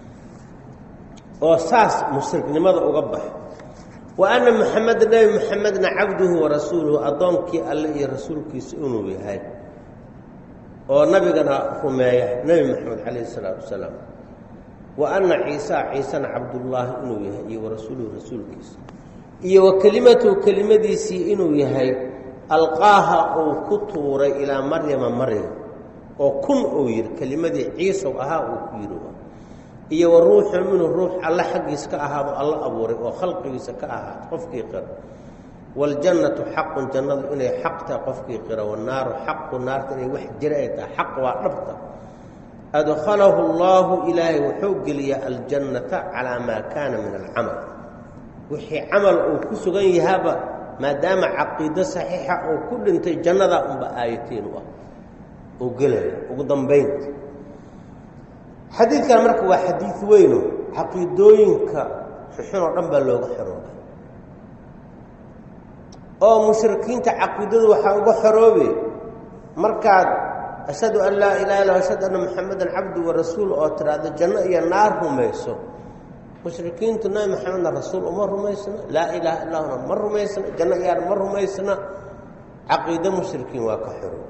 واساس مشرك لماذا اقبح وأن محمد النبي محمد عبده ورسوله أضنك الله رسولك سئنوا بهاي ونبينا رماية نبي محمد عليه الصلاة والسلام وأن عيسى عيسى عبد الله إنه يهي ورسوله رسولك إيه وكلمته كلمة سي إنه يهي ألقاها أو كطور إلى مريم مريم وكن أوير كلمة عيسى وأها أويرها iyo ruux minhu ruux alla xaqiis ka ahaado alla abuuray oo khalqigiisa ka ahaad qofkii qir wal jannatu haqqun jannatu inay xaqta qofkii qira wan naaru haqqun naarta inay wax jira ay tahay xaq waa dhabta adkhalahu allaahu ilaahay wuxuu geliyaa aljannata calaa maa kaana min alcamal wixii camal uu ku sugan yahaaba maadaama caqiido saxiixa uu ku dhintay jannadaa unba aayatiin u ah uu gelaya ugu dambaynta xadiidkan marka waa xadiid weyno caqiidooyinka xuxun oo dhan baa looga xoroobay oo mushrikiinta caqiidadu waxaa uga xoroobe markaad ashhadu an laa ilaha illa ashhadu anna muxamadan cabdu wa rasuul oo tiraahdo janno iyo naar rumayso mushrikiintu nabi maxamedna rasuul uma rumaysna laa ilaaha illahuna ma rumaysna janno iyaana ma rumaysna caqiido mushrikiin waa ka xoroobe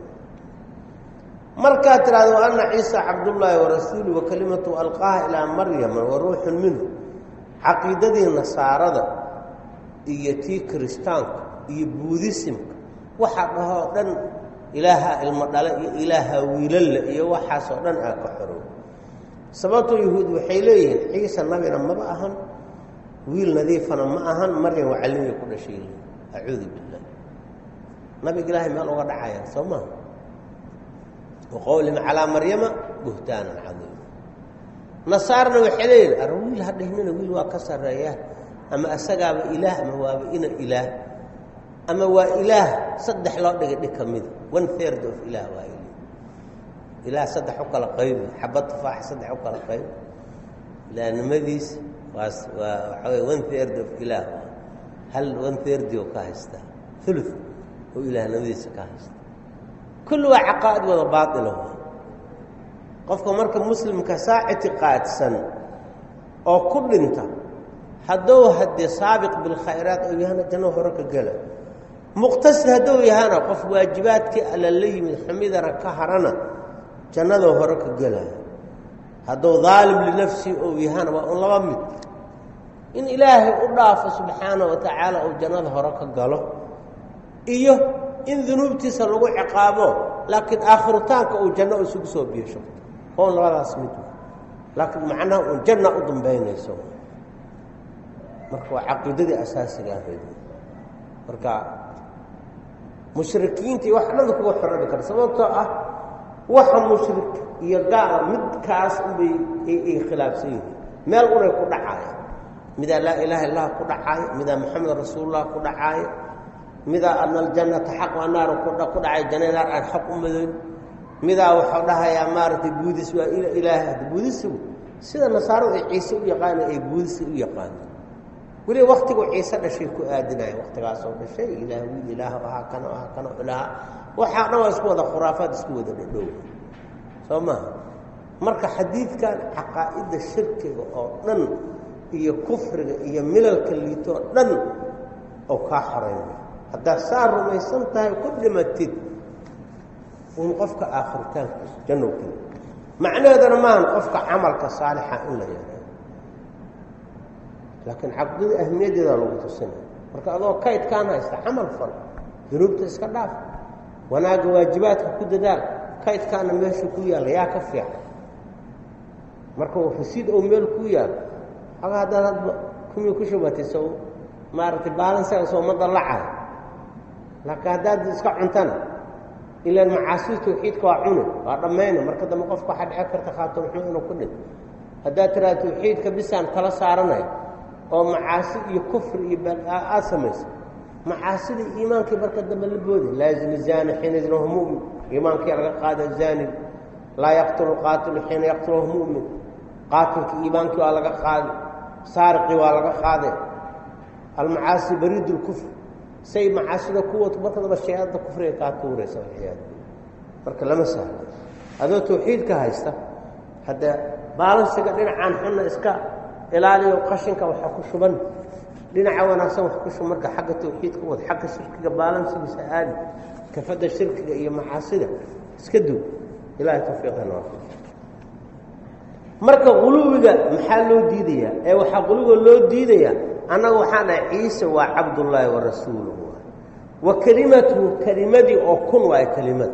markaad tiraahdo wa anna ciisa cabdullaahi wa rasuulu wa kalimatu alqaaha ilaa maryama wa ruuxun minhu caqiidadii nasaarada iyo tii kiristaanka iyo buudisimka waxa dhahoo dhan ilaaha ilmo dhale iyo ilaaha wiilalle iyo waxaasoo dhan aa ka xoroob sababtoo yahuud waxay leeyihiin ciise nabina maba ahan wiil nadiifana ma ahan maryam waa callimay ku dhashay acuudu billah nabiga ilaahay meel uga dhacayaan soo maaha waqowlihim calaa maryama buhtaanan cadiima nasaarna waxay leeyihin ar wiil ha dhihnina wiil waa ka sarreeyaa ama asagaaba ilaah ama waaba ina ilaah ama waa ilaah saddex loo dhigay dhig ka mida one third of ilaah waa il ilaah saddex u kala qaybi xabad tufaax saddex u kala qayb ilaahnimadiis waas waa waxaa weye one third of ilaah hal one thirdi oo ka haystaa thuluth oo ilaahnimadiisa ka haysta kullu waa caqaa'id wada baatilo qofka marka muslimka saa ictiqaadsan oo ku dhinta hadduu haddee saabiq bilkhayraat oo yahana janno hore ka gela muqtasid hadduu yahana qof waajibaadkii alla la yimid xumidana ka harana jannadoo hore ka gelaya hadduu daalim linafsi ou yahana waa un laba mid in ilaahay u dhaafo subxaana wa tacaala uu jannada hore ka galo iyo in dunuubtiisa lagu ciqaabo laakiin aakhiritaanka uu janno isugu soo biisho oon labadaas mid laakiin macnaha uun janna u dambaynayso marka waa caqiidadii asaasiga ahayd marka mushrikiintii wax dhan kuga xoroobi kara sababtoo ah waxa mushrik iyo gaala midkaas unbay ay khilaafsan yihiin meel unay ku dhacaaya midaa laa ilaaha illah ku dhacaaya midaa maxamed rasuulullah ku dhacaaya midaa ana aljannata xaq waa naaru ku dhacay janna naar aan xaq u madoyn midaa waxau dhahayaa maaragtay buudis waa ilaahay buudisigu sida nasaaradu ay ciise u yaqaana ay buudisi u yaqaaneen weliba waktigu ciise dhashay ku aadinaya waktigaasoo dhashay ilaah wiil ilaah ahaa kana ahaa kana ilaha waxaa dhan waa isku wada khuraafaad isku wada dhadhow soo maha marka xadiidkan caqaa'idda shirkiga oo dhan iyo kufriga iyo milalka liitoo dhan oo kaa xoreynay haddaad saa rumaysan tahay ku dhimatid un qofka aakhiritaankiisa jannow keli macnaheedana maahan qofka camalka saalixa in la yeehayo laakiin caqiidada ahmiyaddeedaa lagu tusinaya marka adoo kaydkaan haysta camal fal dunuubta iska dhaaf wanaagga waajibaadka ku dadaal kaydkaana meesha ku yaalla yaa ka fiican marka rasiid oo meel ku yaal aga haddaad hadba kumii ku shubatay sow maaragtay baalansaga soo ma dallacayo laakiin haddaad iska cuntana ilaan macaasida tawxiidka waa cuni waa dhammayna marka dambe qofka waxaa dhici karta khaatom xun inuu ku dhinto haddaad tiraada tawxiidka bisaan kala saaranaya oo macaasi iyo kufri iyo aad samaysa macaasida iimaankii marka dambe la boodi laa yazni zaani xiina yaznahu mu'min iimaankii laga qaada zaani laa yaqtulu qaatilu xiina yaqtuluhu mu'min qaatilka iimaankii waa laga qaadi saariqii waa laga qaaday almacaasi bariid lkufr say macaasida kuwad marka damba shayada kufriga kaa tuuraysa walciyaadu marka lama sahlo adoo tawxiidka haysta hadda baalansiga dhinacaan xunna iska ilaaliyo qashinka waxa ku shuban dhinaca wanaagsan wax ku shuban marka xagga tawxiidka wad xagga shirkiga baalansigiisa aadi kafada shirkiga iyo macaasida iska dug ilaahay tawfiiqana waa marka qulubiga maxaa loo diidayaa ee waxaa qulubiga loo diidayaa annaga waxaan dhahay ciise waa cabdullaahi wa rasuuluhu wa kelimatuhu kelimadii oo kun waayo kelimad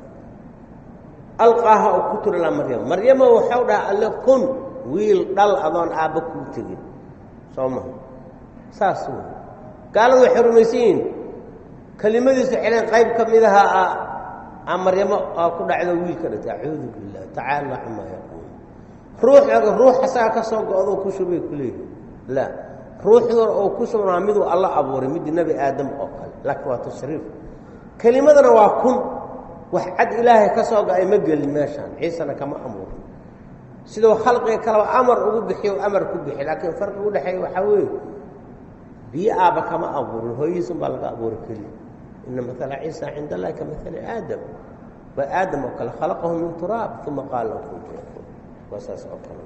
alqaaha oo ku turi la maryama maryama waxau dhaha alle kun wiil dhal adoon aabba kuu tegin soo maha saas wey gaaladu waxay rumaysan yihiin kelimadiisu xeleen qayb ka mid ahaa amaryamo ku dhacdo wiilka dhintay acuudu billah tacaala amma yaqul ruuxaga ruux asaga ka soo go'do ku shubay kulay la ruuxdor oo ku sugnaa mid uu Allah abuuray mid nabi aadam oo kale laakiin waa tasriif kalimadana waa kun wax cad ilaahay ka soo go'ay ma gelin meeshan ciisana kama amuurin sidoo khalqiga kala amar ugu bixiyo amar ku bixi laakiin farqi u dhaxay waxa weey biya aba kama abuurin hooyisan baa laga abuuray kaliya inna mathala ciisa inda Allah kama mathala aadam wa aadam kala khalaqahu min turab thumma qala lahu kun واساس اوكل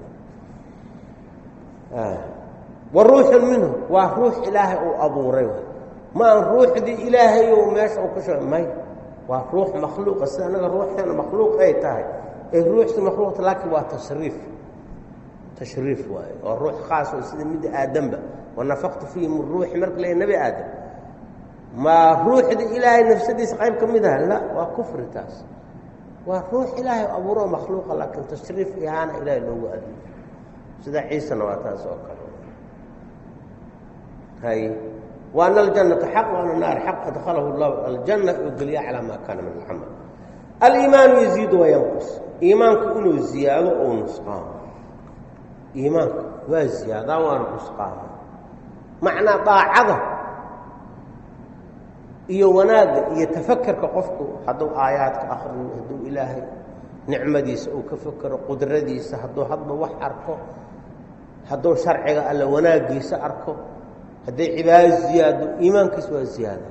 اه والروح منه وروح الهي او ابوري ما الروح دي الهي وماش او كشف ماي وروح مخلوق انا الروح انا مخلوق اي تاي الروح مخلوق لكن وا تصريف تشريف واي والروح خاص سيده مد ادم ونفخت فيه من الروح مرك لي النبي ادم ما روح دي الهي نفسدي قيب كميدها لا وكفر تاس وروح إلهي أبوره مخلوق لكن تشريف إهانة إلهي لو أدري سيدا عيسى نواتاس وكذا هاي وأن الجنة حق وأن النار حق أدخله الله الجنة يقول على ما كان من العمل الإيمان يزيد وينقص إيمانك إنه زيادة أو نسقان إيمانك وزيادة ونسقان معنى طاعة iyo wanaag iyo tafakkurka qofku haduu aayaadka akhriyo haduu ilaahay nicmadiisa uu ka fakaro qudradiisa haduu hadba wax arko haduu sharciga alla wanaagiisa arko hadii cibaado ziyaado iimaankiisa waa ziyaada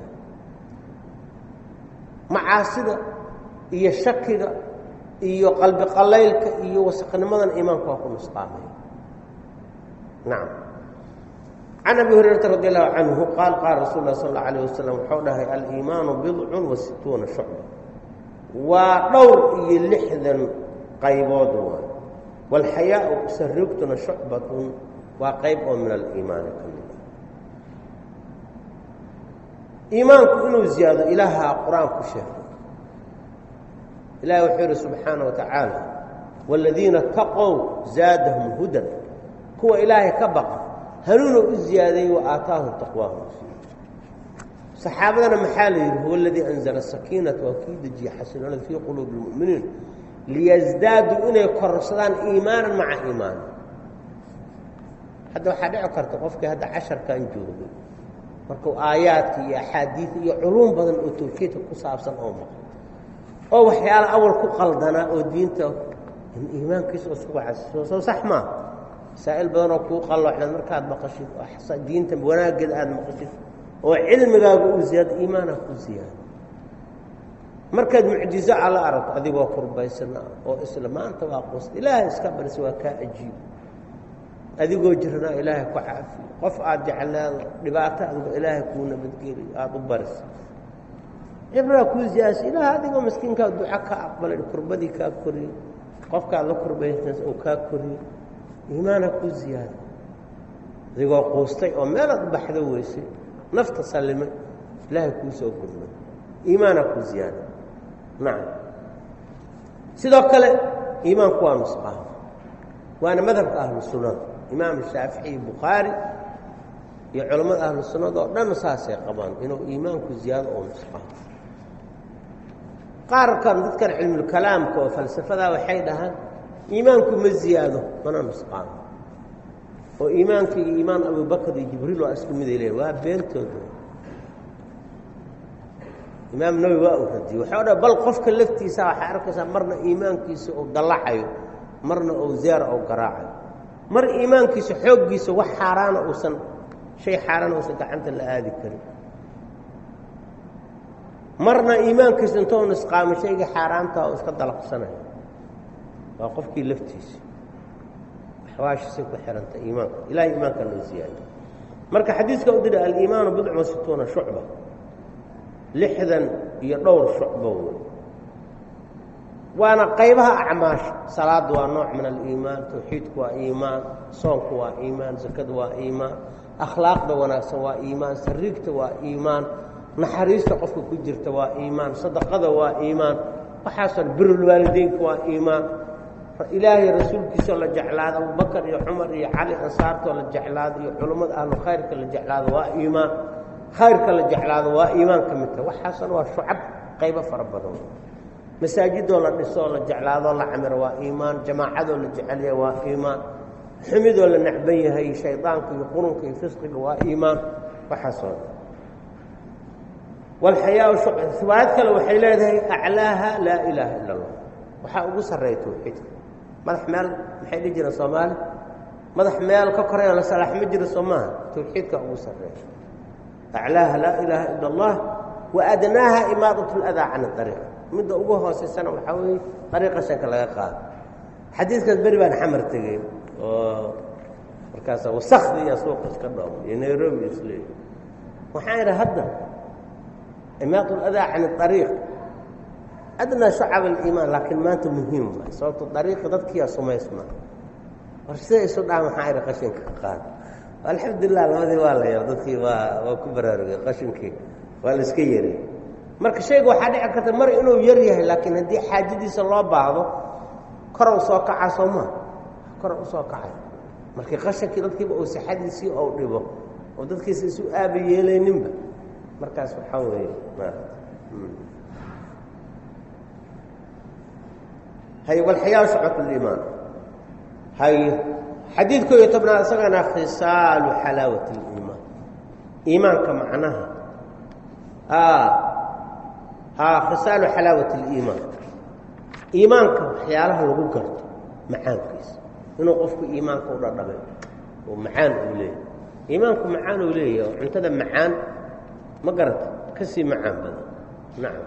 macaasida iyo shakiga iyo qalbi qalaylka iyo wasaqnimadan iimaanku waa ku nusqaamay naam عن أبي هريرة رضي الله عنه قال قال رسول الله صلى الله عليه وسلم حوله الإيمان بضع وستون شعبة ودور يلحذن قيبود والحياء سرقتنا شعبة وقيب من الإيمان كله إيمانك إنه زيادة إلها قرآن كشف إله وحير سبحانه وتعالى والذين اتقوا زادهم هدى هو إلهي كبقى هنونه الزيادة وآتاهم تقواهم صحابتنا محالي هو الذي أنزل السكينة وكيد جي حسنا في قلوب المؤمنين ليزدادوا إنه يقرصدان إيمانا مع إيمان هذا واحد عكر تقفك هذا عشر كان جوبي مركو آيات يا حديث يا علوم بدن أوتوكيت كصاب سن أو مقل أو حيال أول كقلدنا أو دينته الإيمان كيس أسوع عسوس صح ما سائل بدن كو قالوا إحنا مركاد مقشف أحسن دينته وناقد هذا مقشف وعلم جاء زياد إيمانه زياد مركز معجزة على أرض أذي وقرب سنة أو إسلام أنت واقص إله إسكبر سوى كأجيب أذي وجرنا إله كعافي قف أرجع على لبعته إله يكون بدقيري أضبرس إبرة كوزياس إله هذه ومسكين كدعاء أقبل القرب ذي كأكوري قف كعلى قرب يتنس أو كأكوري إيمانك زياد ذي وقصتي وما بحذو ويسي نفط سلمة لا يكون سوى كله إيمانك زيادة نعم سيدوك له إيمان قوام مسقام وأنا مذهب أهل السنة إمام الشافعي البخاري يا علماء أهل السنة لا نساسي قبان إنه إيمانك زيادة أو مسقام قار كان نذكر علم الكلام كفلسفة ذا وحيدها إيمانك مزيادة وأنا مسقام وإيمانك إيمان أبو بكر جبريل وأسلم ذي وبينته إمام نووي وأوردي وحاول بل قف كلفتي ساعة حركة مرنا إيمانك يسوع ضلعه مرنا أو زار أو قراعه مر إيمانك يسوع حق يسوع حران أو سن شيء حران أو سن كعنت الآذي كريم مرنا إيمانك يسوع تونس قام شيء حرام تاو اسكت سنة وقف كلفتي حواش سيكو حرنت إيمان إلى إيمان كان زيادة مرك حديثك أدري الإيمان بضع وستون شعبة لحدا يدور شعبة وأنا قيبها أعماش صلاة ونوع من الإيمان توحيدك وإيمان صومك وإيمان زكاة وإيمان أخلاق وناس وإيمان سرقت وإيمان نحريست قفك كجرت وإيمان صدقة وإيمان وحسن بر الوالدين وإيمان إلهي رسولك صلى الله جعلاد أبو بكر يا عمر يا علي أنصارته ولا جعلاد يا علماء أهل خير كلا جعلاد وإيمان خير كلا جعلاد وإيمان كمته وحسن وشعب قيبة فربنا masaajidoo la dhisoo la jeclaadoo la camiro waa iimaan jamaacadoo la jecel yahay waa iimaan xumidoo la necban yahay shaydaanka iyo qurunka iyo fisqiga waa iimaan waxaasoo walxayaa riwaayad kale waxay leedahay aclaaha laa ilaaha ila allah waxaa ugu sarreeya tawxiidka madax meel maxay dhihi jireen soomaali madax meel ka koreeyo la salaax ma jiro soo maaha tawxiidka ugu sarreeya aclaaha laa ilaaha ila allah wa adnaaha imaadat ladaa can ariiq midda ugu hoosaysana waxaa weeye ariiqa shanka laga qaado xadiidkaas beri baan xamar tegey oo markaasa wasakdi iyo suuqa iska dhoomo iyo nairobi isleey waxaan idha hadda imaat ladaa can ariiq adnaa shacab aliimaan laakiin maanta muhiim waay sababto ariiqa dadkiiyaa sumaysma war sida isu dhahan waxaan idha qashinka ka qaada alxamdulilah labadii waa la yar dadkii waa waa ku baraarugay qashinkii waa la iska yaray marka shayga waxaa dhici karta mar inuu yar yahay laakiin haddii xaajadiisa loo baahdo korow soo kaca soo maa korow usoo kacay markii qashankii dadkiiba uu sixadiisii ou dhibo oo dadkiisa isu aaba yeelayninba markaas waxaa weeye hay walxayaa shucbat liimaan hay xadiidko iyo tobnaad isagana khisaalu xalaawati اliimaan iimaanka macnaha haa khisaalu xalaawati اliimaan iimaanka waxyaalaha lagu garto macaankiisa inuu qofku iimaanka u dhadhamay oo macaan uu leeyahy iimaanku macaan uu leeyahy oo cuntada macaan ma garata ka sii macaan badan nacam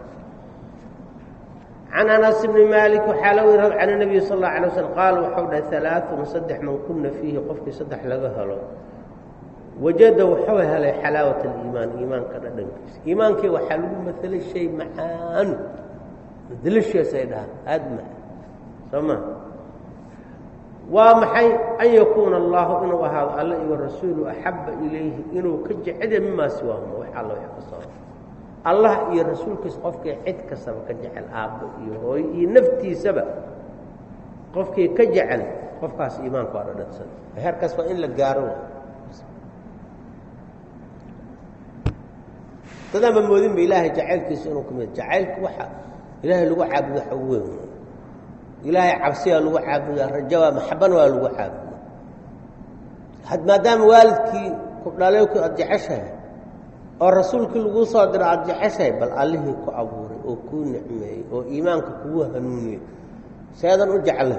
can anas bni maalik waxaa la weri can الnabiy sal اlه alay slm qaal waxau dhahay alaaثun saddex man kuna fiihi qofkii saddex laga helo wajada wuxuu helay xalaawat اliimaan iimaanka dhadhankiisa iimaankii waxaa lagu maelay shay macaan delicious ay dhahaan aada macaan soo ma waa maxay an yakuuna allahu inuu ahaado alla iyo rasuulu axaba ilayhi inuu ka jecel mimaa siwaahuma wax alla wax ka soo allah iyo rasuulkiisa qofkii cid kastaba ka jecel aabbo iyo hooyo iyo naftiisaba qofkii ka jecel qofkaas iimaanku waa dhadhansan heerkaas waa in la gaaro dadaanba moodinba ilaahay jacaylkiisa inuu ka mid jacaylku waxa ilaahay lagu caabudo waxa weyn ilaahay cabsiyaa lagu caabudaa rajawaa maxabana waa lagu caabuda had maadaama waalidkii ku dhalay ku aad jeceshahay oo rasuulkii laguu soo diro aad jeceshahay bal allihii ku abuuray oo kuu nicmeeyey oo iimaanka kugu hanuuniyey seedan u jecla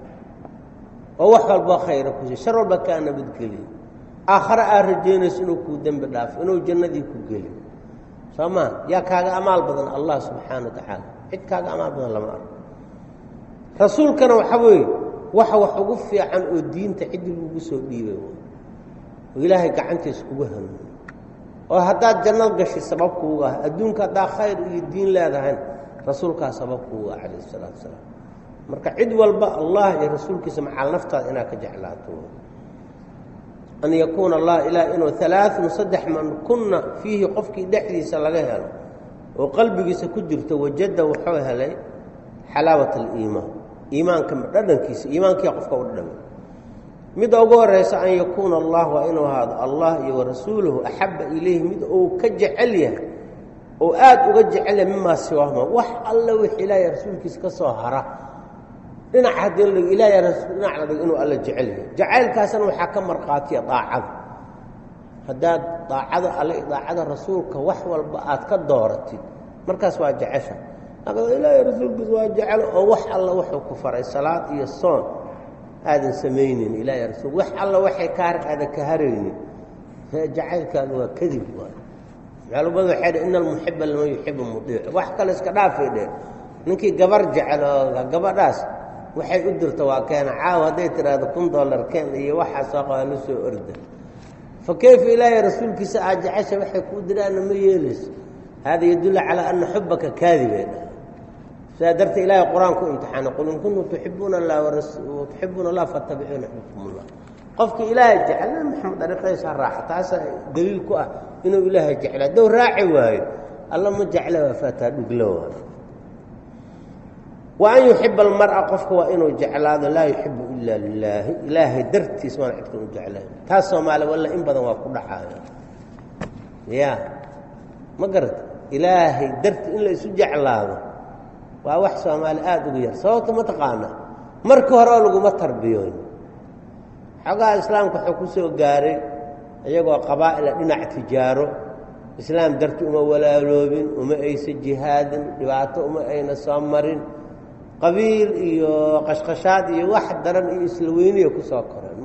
oo wax walba khayra kusi shar walba kaa nabadgeliyo aakhare aad rajaynayso inuu kuu dembi dhaafo inuu jannadii ku geliyo soo maa yaa kaaga amaal badan allah subxaana wa tacaala cid kaaga amaal badan lama arko rasuulkana waxa weeye waxa wax ugu fiican oo diinta ciddii lagu soo dhiibay oo ilaahay gacantiisa kugu hanuuniyo oo haddaad jannad gashay sabab kuuga ah adduunka haddaa khayr iyo diin leedahayn rasuulkaa sabab kuuga ah calayh isalaatu wasalaam marka cid walba allah iyo rasuulkiisa macal naftaada inaad ka jeclaato an yakuuna allah ilaah inuu alaaun saddex man kunna fiihi qofkii dhexdiisa laga helo oo qalbigiisa ku jirto wajada wuxuu helay xalaawat aliimaan iimaanka dhadhankiisa iimaankiia qofka u dhadhamay midda ugu horeysa an yakuuna allah waa inuu ahaado allah iyo warasuuluhu axabba ilayhi mid uu ka jecel yahay oo aada uga jecel yahay mimaa siwaahuma wax alla wix ilaahay rasuulkiisa ka soo hara dhinac haddii la ilaahay rasuul dhinac la dhigo inuu alla jecel yahay jacaylkaasna waxaa ka marqaatiya daacada haddaad daacada alle daacada rasuulka wax walba aad ka dooratid markaas waa jecesha laakiin ilaahay rasuulkiisa waa jecel oo wax alla wuxuu ku faray salaad iyo soon aadan samaynin ilaahay rasuul wax alla waxay ka har aadan ka haraynin jacaylkaada waa kadib waay macluumadu waxay dhahay ina almuxiba liman yuxibu mudiic wax kale iska dhaafay dheh ninkii gabar jecel oo gabadhaas waxay u dirta waa keena caawa hadday tidhaahdo kun dollar keen iyo waxaasoo qaba la soo orda fa kayfa ilaahay rasuulkiisa aad jecesha waxay kuu diraanna ma yeelayso hada yadullu calaa ana xubbaka kaadibay dhah sidaa dartee ilaahay qur-aanku imtixaana qul in kuntum tuxibuuna allah tuxibuuna allah fattabicuuna yuxbibkum allah qofkii ilaahay jecel maxamed dariiqadiisa ha raaxa taasaa daliil ku ah inuu ilaahay jecla hadduu raaci waayo alla ma jecla waa faataa dhuglo waayo wa an yuxiba almar'a qofka waa inuu jeclaado laa yuxibu ila lilaahi ilaahay dartiis waana cidkan u jeclahay taas soomaaliya walla in badan waa ku dhaxaaya ya ma garata ilaahay darti in la isu jeclaado waa wax Soomaali aad ugu yar sababta ma taqaana marka hore lagu ma tarbiyoon xagaa islaamku wuxuu ku soo gaaray iyagoo qabaa'il dhinac tijaaro islaam dartu uma walaaloobin uma aysa jihaadin dhibaato uma ayna soo marin qabiil iyo qashqashaad iyo wax daran iyo isla weyniyo ku soo koreen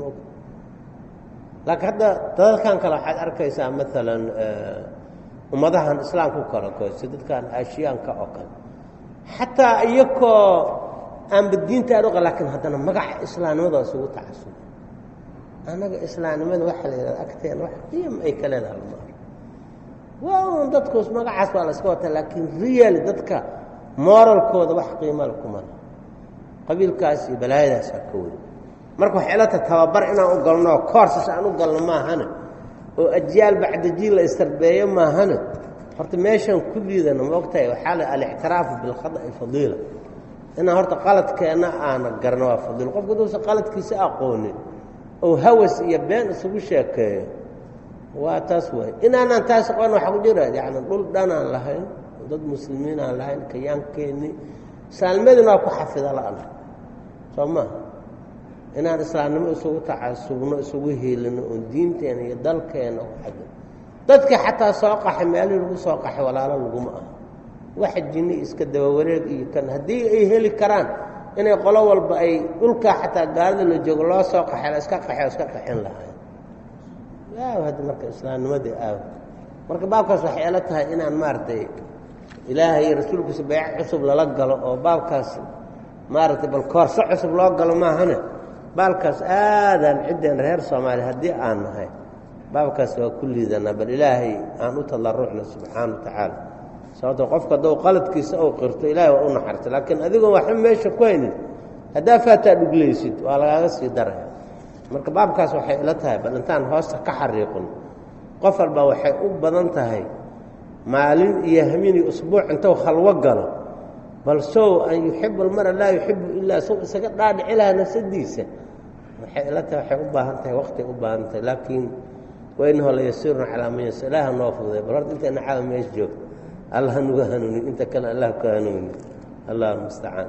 laakiin hadda dadkan kale waxaad arkaysaa maalan ummadahan islaamku kala koosay dadkan aashiyaanka oo kale xataa iyakoo aan diinta aad u qalaakin haddana magaca islaamnimada isugu tacasub anaga islaamnimada waxa la yiraahdaa agteen wax qiim ay kala leedahay waa dadku magacaas waa la iska wata laakiin real dadka moralkooda wax qiimo leh kuma qabiilkaas iyo balaayadaas ka weyn marka waxa la tababar inaan u galno courses aan u galno ma ahana oo ajyaal bacda jiil la istarbeeyo ma ahana horta meeshan kulliidana ma ogtahay waxa la al-i'tiraaf bil khata' fadila ina horta qaladkeena aan garno waa fadil qofku duu qaladkiisa aqoonin oo hawas iyo been isugu sheekeeyo waa taas way inaan taas qoon waxa ku jira yaani dhul dhanaan lahayn dad muslimiin aan lahayn kayankeeni saalmaduna ku xafida la Allah soma inaan islaamnimo isugu tacaasubno isugu heelino oo diinteena iyo dalkeena u xago dadka xataa soo qaxay meel lagu soo qaxay walaalo lagu ma ah wax jinni iska daba wareeg iyo kan hadii ay heli karaan inay qolo walba ay dhulka xataa gaalada la joogo loo soo qaxay iska qaxay iska qaxin lahayn yaa hada marka islaamnimada aa marka baabkaas waxay ila tahay inaan maartay ilaahay rasuulkiisa bay'ad cusub la galo oo baabkaas maartay bal koorso cusub loo galo ma ahana baalkaas aadan cideen reer Soomaali hadii aan nahay baabkaas waa kulliidana bal ilaahay aan u tadarrucna subhanahu wa ta'ala sababta qofka doo qaladkiisa oo qirto ilaahay waa u naxarta laakiin adigoo wax meesha ku haynin hadaa faata dhugleysid waa lagaaga sii daray marka baabkaas waxay ila tahay bal intaan hoosta ka xariiqin qof walba waxay u badan tahay maalin iyo hamini usbuuc intuu khalwa galo bal soo an yuhibbu al-mar'a la yuhibbu illa soo isaga dhaadhici laha nafsadiisa waxay ila tahay waxay u baahan tahay waqti u baahan tahay laakiin وإنه لا يسيرنا على من يسألها نوفض برد أنت نعاهم يسجو الله نغهنوني أنت كان الله كهنوني الله المستعان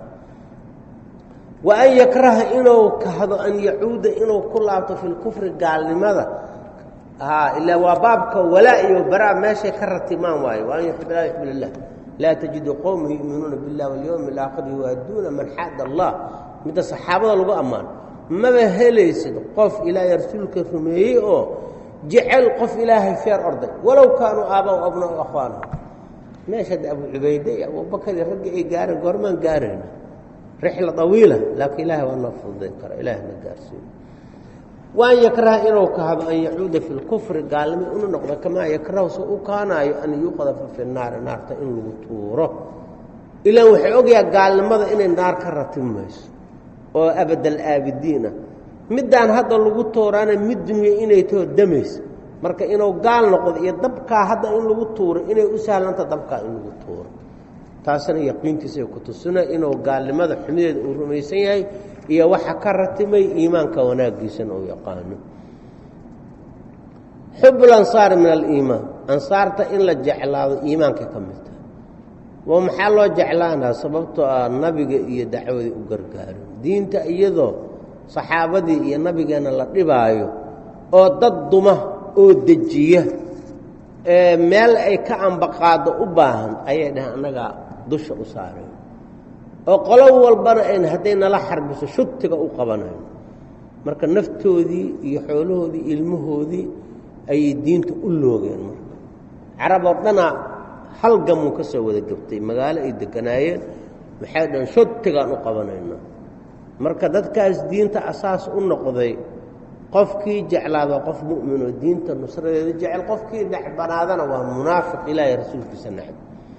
وأن يكره إنه كهذا أن يعود إنه كل عطف في الكفر قال لماذا ها إلا وبابك ولا يبرع ماشي كرت إمام واي وأن يحب لا يحب الله لا تجد قوم يؤمنون بالله واليوم الآخر يؤدون من حد الله متى صحابة لقوا أمان ما بهليس قف إلى يرسلك فميه جعل قف إلهي في الأرض ولو كانوا آباء وأبناء وأخوانهم ماشهد أبو عبيدة أبو بكر يرجع يقارن قرمان قارن رحلة طويلة لكن إلهي والنفض ذكر إلهي نقارسين وأن يكره إنه كهذا أن يعود في الكفر قال لي أنه نقضى كما يكره سوء كان أن يقذف في النار نار تئن طوره إلا وحيوقيا قال لماذا إن النار كرت ميس وأبد الآبدين midaan hadda lagu toorana mid dunya inay too dameys marka inuu gaal noqdo iyo dabka hadda in lagu tooro inay u sahlanta dabka in lagu tooro taasina yaqiintiisa ku tusina inuu gaalnimada xumideed uu rumaysan yahay iyo waxa ka ratimay iimaanka wanaagiisa oo yaqaano hubbul ansar min al-iiman ansarta in la jeclaado iimaanka kamid waa maxaa loo jeclaana sababtoo ah nabiga iyo dacwadii u gargaaro diinta iyadoo saxaabadii iyo nabigeena la dhibaayo oo dad duma oo dejiya ee meel ay ka ambaqaado u baahan ayay dhahan anaga dusha u saareen oo qolo walbana in hadayna la xarbiso shubtiga u qabanayo marka naftoodii iyo xoolahoodii ilmahoodii ay diinta u loogeen marka carab oo dhana hal gamu ka soo wada gabtay magaalo ay deganaayeen waxay dhan shubtiga u qabanayna marka dadkaas diinta asaas u noqday qofkii jeclaado qof mu'min oo diinta nusradeeda jecel qofkii dhacbanaadana waa munaafiq ilaahay rasuulkiisa nacab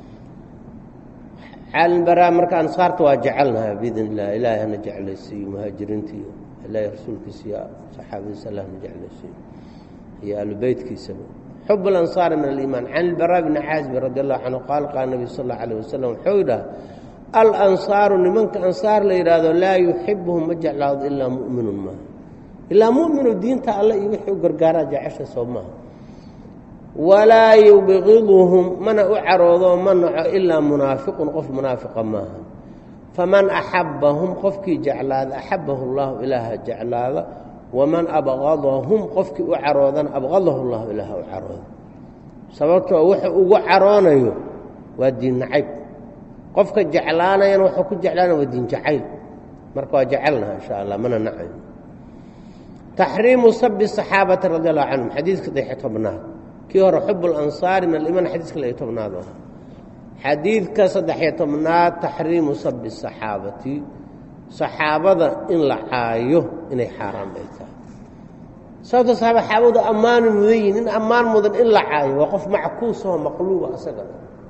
xal bara marka ansaarta waa jecelnaha biidnillah ilaahana jeclaysi muhaajiriintii ilaahay rasuulkiisa saxaabada sallallahu alayhi wasallam ya albaytkiisa حب الأنصار من الإيمان عن البراء بن عازب رضي الله عنه قال قال النبي صلى الله عليه وسلم حوده الأنصار لمنك أنصار ليرادوا لا يحبهم مجعل إلا مؤمن ما إلا مؤمن الدين تعالى يحب قرقارة جعشة صومها ولا يبغضهم من أعرضهم من إلا منافق قف منافقا ما faman axabbahum qofkii jeclaada axabbahu allahu ilaaha jeclaada waman abqadahum qofkii u caroodana abqadahu allahu ilaaha u carooda sababtoo wuxuu ugu caroonayo waa diin nacayb qofka jeclaanayana wuxuu ku jeclaanaya waa diin jacayl marka waa jecelnaha insha allah mana nacayn taxriimu sabi saxaabati radi allahu canhum xadiidka dixi tobnaad kii hore xub lansaari min aliman xadiiska laiyo tobnaad ah xadiidka saddexiyo tobnaad taxriimu sabi saxaabati saxaabada in la caayo inay xaaraan ay tahay sababta saxaabadu ammaanu mudan yihin in ammaan mudan in la caayo waa qof mackuusoo maqluuba isaga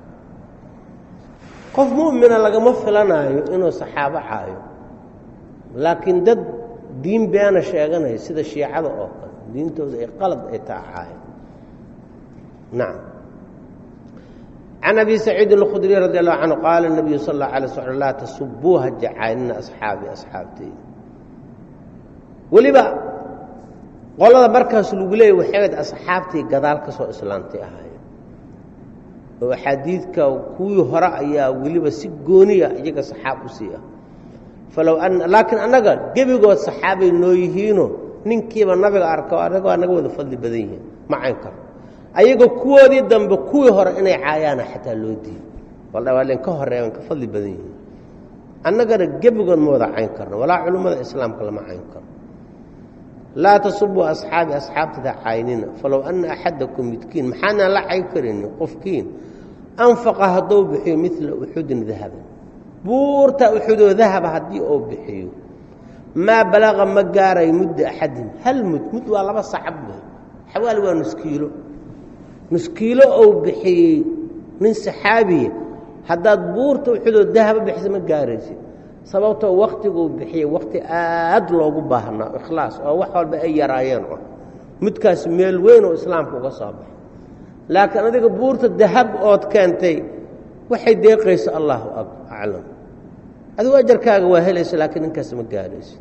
qof mu'mina lagama filanaayo inuu saxaabo caayo laakiin dad diin beena sheeganaya sida shiicada oo kale diintooda ay qalad ay taha caayo nacam can abi saciidin alkhudriy radi allahu canhu qaala nabiyu sal allahu alay slam laa tasubuuha jacaynina asxaabii asxaabteyda weliba qolada markaas lagu leeyay waxayd asxaabtii gadaal ka soo islaantay ahaayeen oo axaadiidka kuwii hore ayaa weliba si gooniya iyaga saxaab u sii ah falow an laakiin annaga gebigood saxaabay noo yihiino ninkiiba nabiga arko annaga waa naga wada fadli badan yihiin ma cayn karo ayaga kuwoodii dambe kuwii hore inay caayaana xataa loo diiyo waldha waa len ka horeeban ka fadli badan yihiin annagana gebigood ma wada cayn karno walaa culummada islaamka lama cayn karo laa tasubuu asxaabi asxaabtada caynina falow anna axadakum midkiin maxaanaan la cayn karayni qofkiin anfaqa hadduu bixiyo midla uxudin dahaban buurta uxudoo dahaba haddii uu bixiyo maa balaqa ma gaaray mudda axadin hal mud mud waa laba sacab wey xawaali waa nuskiilo nuskiilo ou bixiyey nin saxaabiya haddaad buurta uxudoo dahaba bixisa ma gaaraysid sababtoo waktiguu bixiyey wakti aad loogu baahnaa ikhlaas oo wax walba ay yaraayeen oo midkaas meel weyn oo islaamka uga soo baxay laakiin adiga buurta dahab ood keentay waxay deeqaysa allahu aclam adigu ajarkaaga waa helaysa laakiin ninkaas ma gaaraysid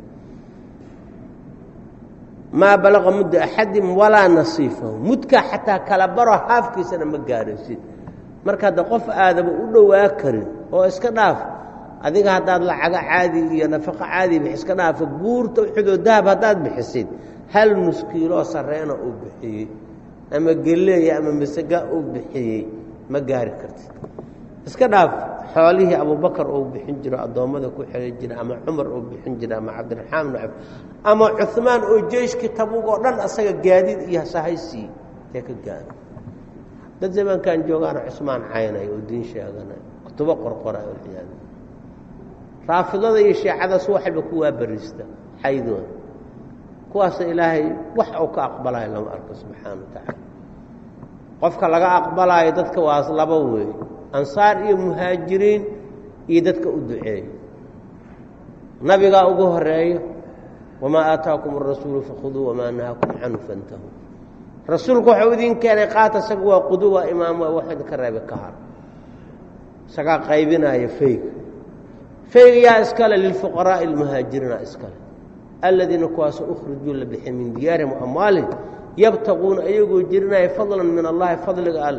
maa balaqa mudda axadin walaa nasiifahu mudkaa xataa kala baro haafkiisana ma gaaraysid marka hadda qof aadaba u dhowaa karin oo iska dhaaf adiga haddaad lacago caadi iyo nafaqo caadi bix iska dhaafo buurta uxudoo dahab haddaad bixisid hal nuskiiloo sarreena uu bixiyey ama geleeya ama masaga uu bixiyey ma gaari kartid iska dhaaf xoolihii abubakar uu bixin jiro addoommada ku xeli jira ama cumar uu bixin jira ama cabdiraxmaan bn cab ama cuhmaan oo jeyshkii tabuug oo dhan asaga gaadiid iyo sahaysii tee ka gaari dad zamankan joogaana cusmaan caynay oo diin sheeganay kutubo qorqoray oo xiyaada raafidada iyo shiicadaas waxba ku waa bariista xaydooda kuwaas ilaahay wax uu ka aqbalayo lama arko subxaana wa tacaala qofka laga aqbalayo dadka waas laba weey ansaar iyo muhaajiriin iyo dadka u duceeyo nabigaa ugu horeeyo wamaa aataakum arasuulu fakhuduu wamaa nahaakum canhu fantahuu rasuulku waxuu idin keenay qaata isaga waa qudu waa imaam waa wax idinka reebay ka har isagaa qaybinaya fayga fayga yaa iskale lilfuqaraa'i almuhaajiriina iskale aladiina kuwaasoo ukhrijuu la bixi min diyaarihim wa amwaalihim yabtaquuna ayagoo jirinaya fadlan min allahi fadliga all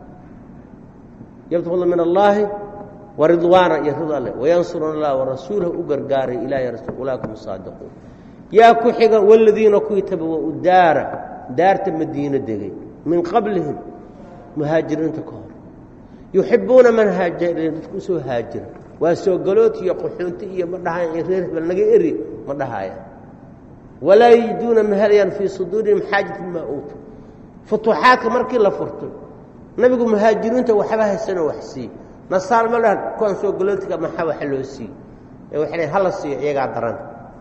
yabtaquuna min allaahi wa ridwaana iyo rida alleh wayansuruuna allah warasuulahu u gargaaray ilaahi rasuul ulaakum saadiquun yaa ku xiga waladiina kuwii tabawa'u daara daarta madiino degay min qablihim muhaajiriinta ka hor yuxibbuuna man haajara ilayhim dadku usoo haajira waa soo galooti iyo quxuunti iyo ma dhahayan reer hebel naga eri ma dhahayaan walaa yajiduuna ma helayaan fii suduurihim xaajata maa uutu futuuxaadka markii la furtay nabigu muhaajiriinta waxba haysanoo wax sii nasaar ma dhahan kuwaan soo galootiga maxaa waxa loo sii ee waxay leeyiin hala siiyo iyagaa daran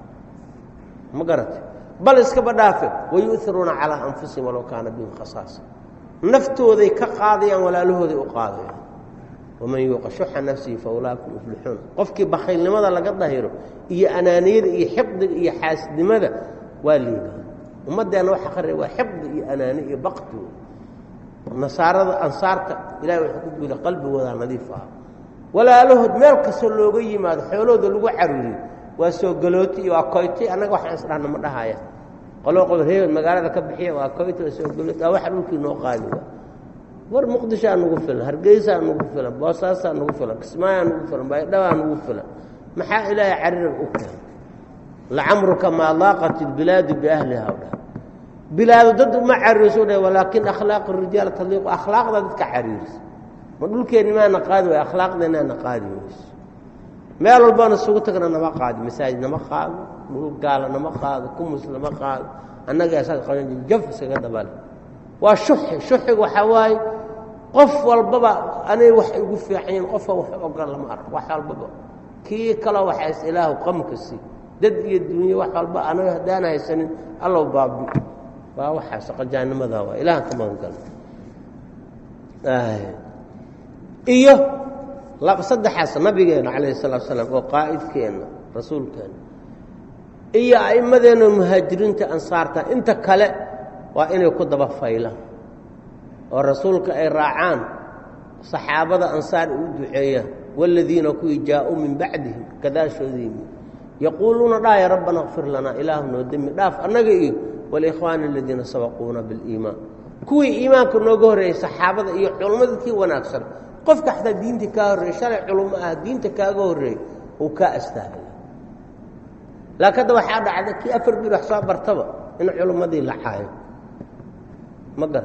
ma garatay bal iskaba dhaafe wayu'iruuna calaa anfusihim walow kaana bihim khasaasa naftooday ka qaadayaan walaalahooday u qaadayaan waman yuuqa shuxa nafsihi fa ulaaika muflixuun qofkii bakhaylnimada laga dahiro iyo anaaniyada iyo xiqdiga iyo xaasidnimada waa liibaan ummaddeenna waxa qarray waa xiqdi iyo anaani iyo bakti nasaarada ansaarta ilahay wuxuu ku guuday qalbigoodaa nadiif ah walaalahood meel kastoo looga yimaado xoolahooda lagu caruriyo waa soo galooti iyo waa koyti annaga waxaan isdhahna ma dhahaya qolo qol reer magaalada ka bixiya waa koyti waa soo galooti waa waxa dhulkii noo qaadi waa war muqdisho aan ugu filan hargeysa aan ugu filan boosaaso aan ugu filan kismaayo aan ugu filan baydhabo aan ugu filan maxaa ilaahay cariir u keenay lacamruka maa laaqat ilbilaadu biahliha o dha bilaadu dad uma cariirso dhe walaakin akhlaaq rijaal taliiqu akhlaaqda dadka cariirisa ma dhulkeenni maana qaadi waay akhlaaqdeennaana qaadi wayso meel walbana isugu tagna nama qaadi masaajid nama qaado dhul gaala nama qaado kumus nama qaado annaga isaga qaban jaf isaga dabale waa shuxi shuxiga waxaa waaye qof walbaba anay wax igu fiican qofka wax ogal lama arko wax walbaba kii kale waxa is ilaahu qamka si dad iyo dunya wax walba anaga hadaan haysanin allah baabi waa waxa shaqajaanimada waa ilaaha ka maangal ay iyo la saddexaas nabigeena kaleey salaatu salaam oo qaa'idkeena rasuulkeena iyo aimadeena muhaajiriinta ansaarta inta kale waa inay ku daba faylaan oo rasuulka ay raacaan saxaabada ansaar u duceeyaan walladina ku jaa'u min ba'dihim kadaashoodii yaquluna daa ya rabbana ighfir lana ilaahuna dami dhaaf annaga iyo wal ikhwan alladina sabaquna bil iimaan kuwi iimaanka nooga horeeyay saxaabada iyo culimadii wanaagsan qofka xataa diinta ka horeeyay shalay culimo ah diinta kaaga horeeyay oo ka astaahil laakiin waxa dhacday ki afar bir wax soo bartaba in culimadii la xaayo ma gar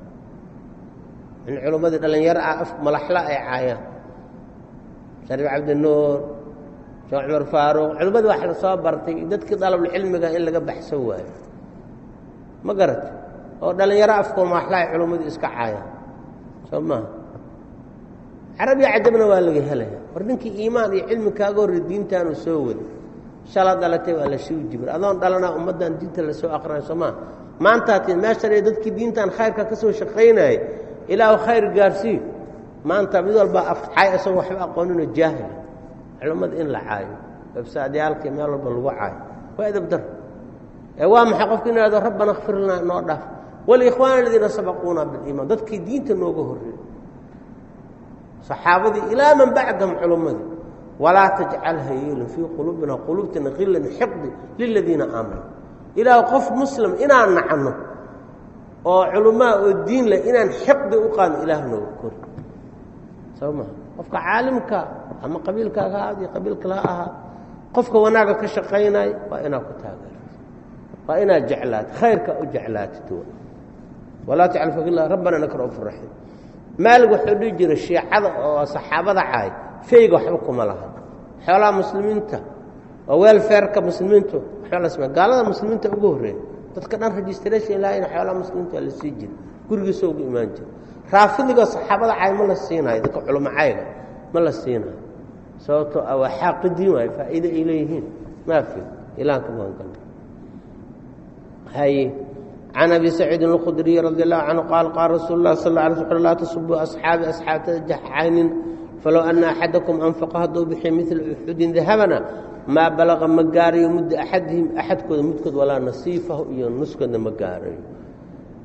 in culimadii dhalinyaro ah malaxla ay caayaan sharif abd nuur sheekh umar faaruq culimadii wax la soo bartay dadkii dalab cilmiga in laga baxso waayo ma garat oo dhalinyaro afko malaxla ay culimadii iska caayaan soma arabi ajabna waa laga helay war ninkii iimaan iyo cilmi kaaga hor diintaan uu soo wado shala dhalatay waa la shuu jibr adoon dhalana ummadan diinta la soo aqraan soma maanta tii meeshan dadkii diintan khayrka ka soo shaqeynay ilaa khayr gaarsi maanta mid walba afxay asoo waxba aqoonina jaahil culimada in la caayo absaadiyalka meel walba lagu caayo waa idab dar ee waa maxay qofkii inaado rabbana ighfir lana noo dhaaf wal ikhwan alladina sabaquna bil iimaan dadkii diinta nooga horeeyay saxaabadii ilaa man ba'dahum culimadii ولا تجعل هيل في قلوبنا قلوبنا غلا حقد للذين آمنوا إلى قف مسلم إنا نعنه وعلماء الدين لإنا حقد وقان إلهنا وكر سوما قفك عالمك أما قبيلك هذه قبيلك لا قفك وناك كشقينا وإنا كتاغر وإنا جعلات خيرك وجعلات تون ولا تعرف الله ربنا نكره في الرحيم مالك وحدوجر الشيعة وصحابة عاي فيق وحبكم لها حولا مسلمينتا وويل فيرك مسلمينتو حولا اسمه قال هذا مسلمينتا ugu dadka dhan registration ilaa xawla muslimiinta la sii jir guriga soo iimaan jir raafidiga saxaabada ay ma la siinay dadka culimo ayga ma la siinay sababto aw xaqidin way faa'iido ilayhiin ma fi ilaan ka bangal hay عن ابي سعيد الخدري رضي الله عنه قال قال رسول الله صلى الله عليه وسلم لا تسبوا اصحابي اصحاب جحعين فلو أن أحدكم أنفق هدو بحي مثل أحد ذهبنا ما بلغ مقاري مد أحدهم أحد كذا مد كذا ولا نصيفه إيا نسكن مقاري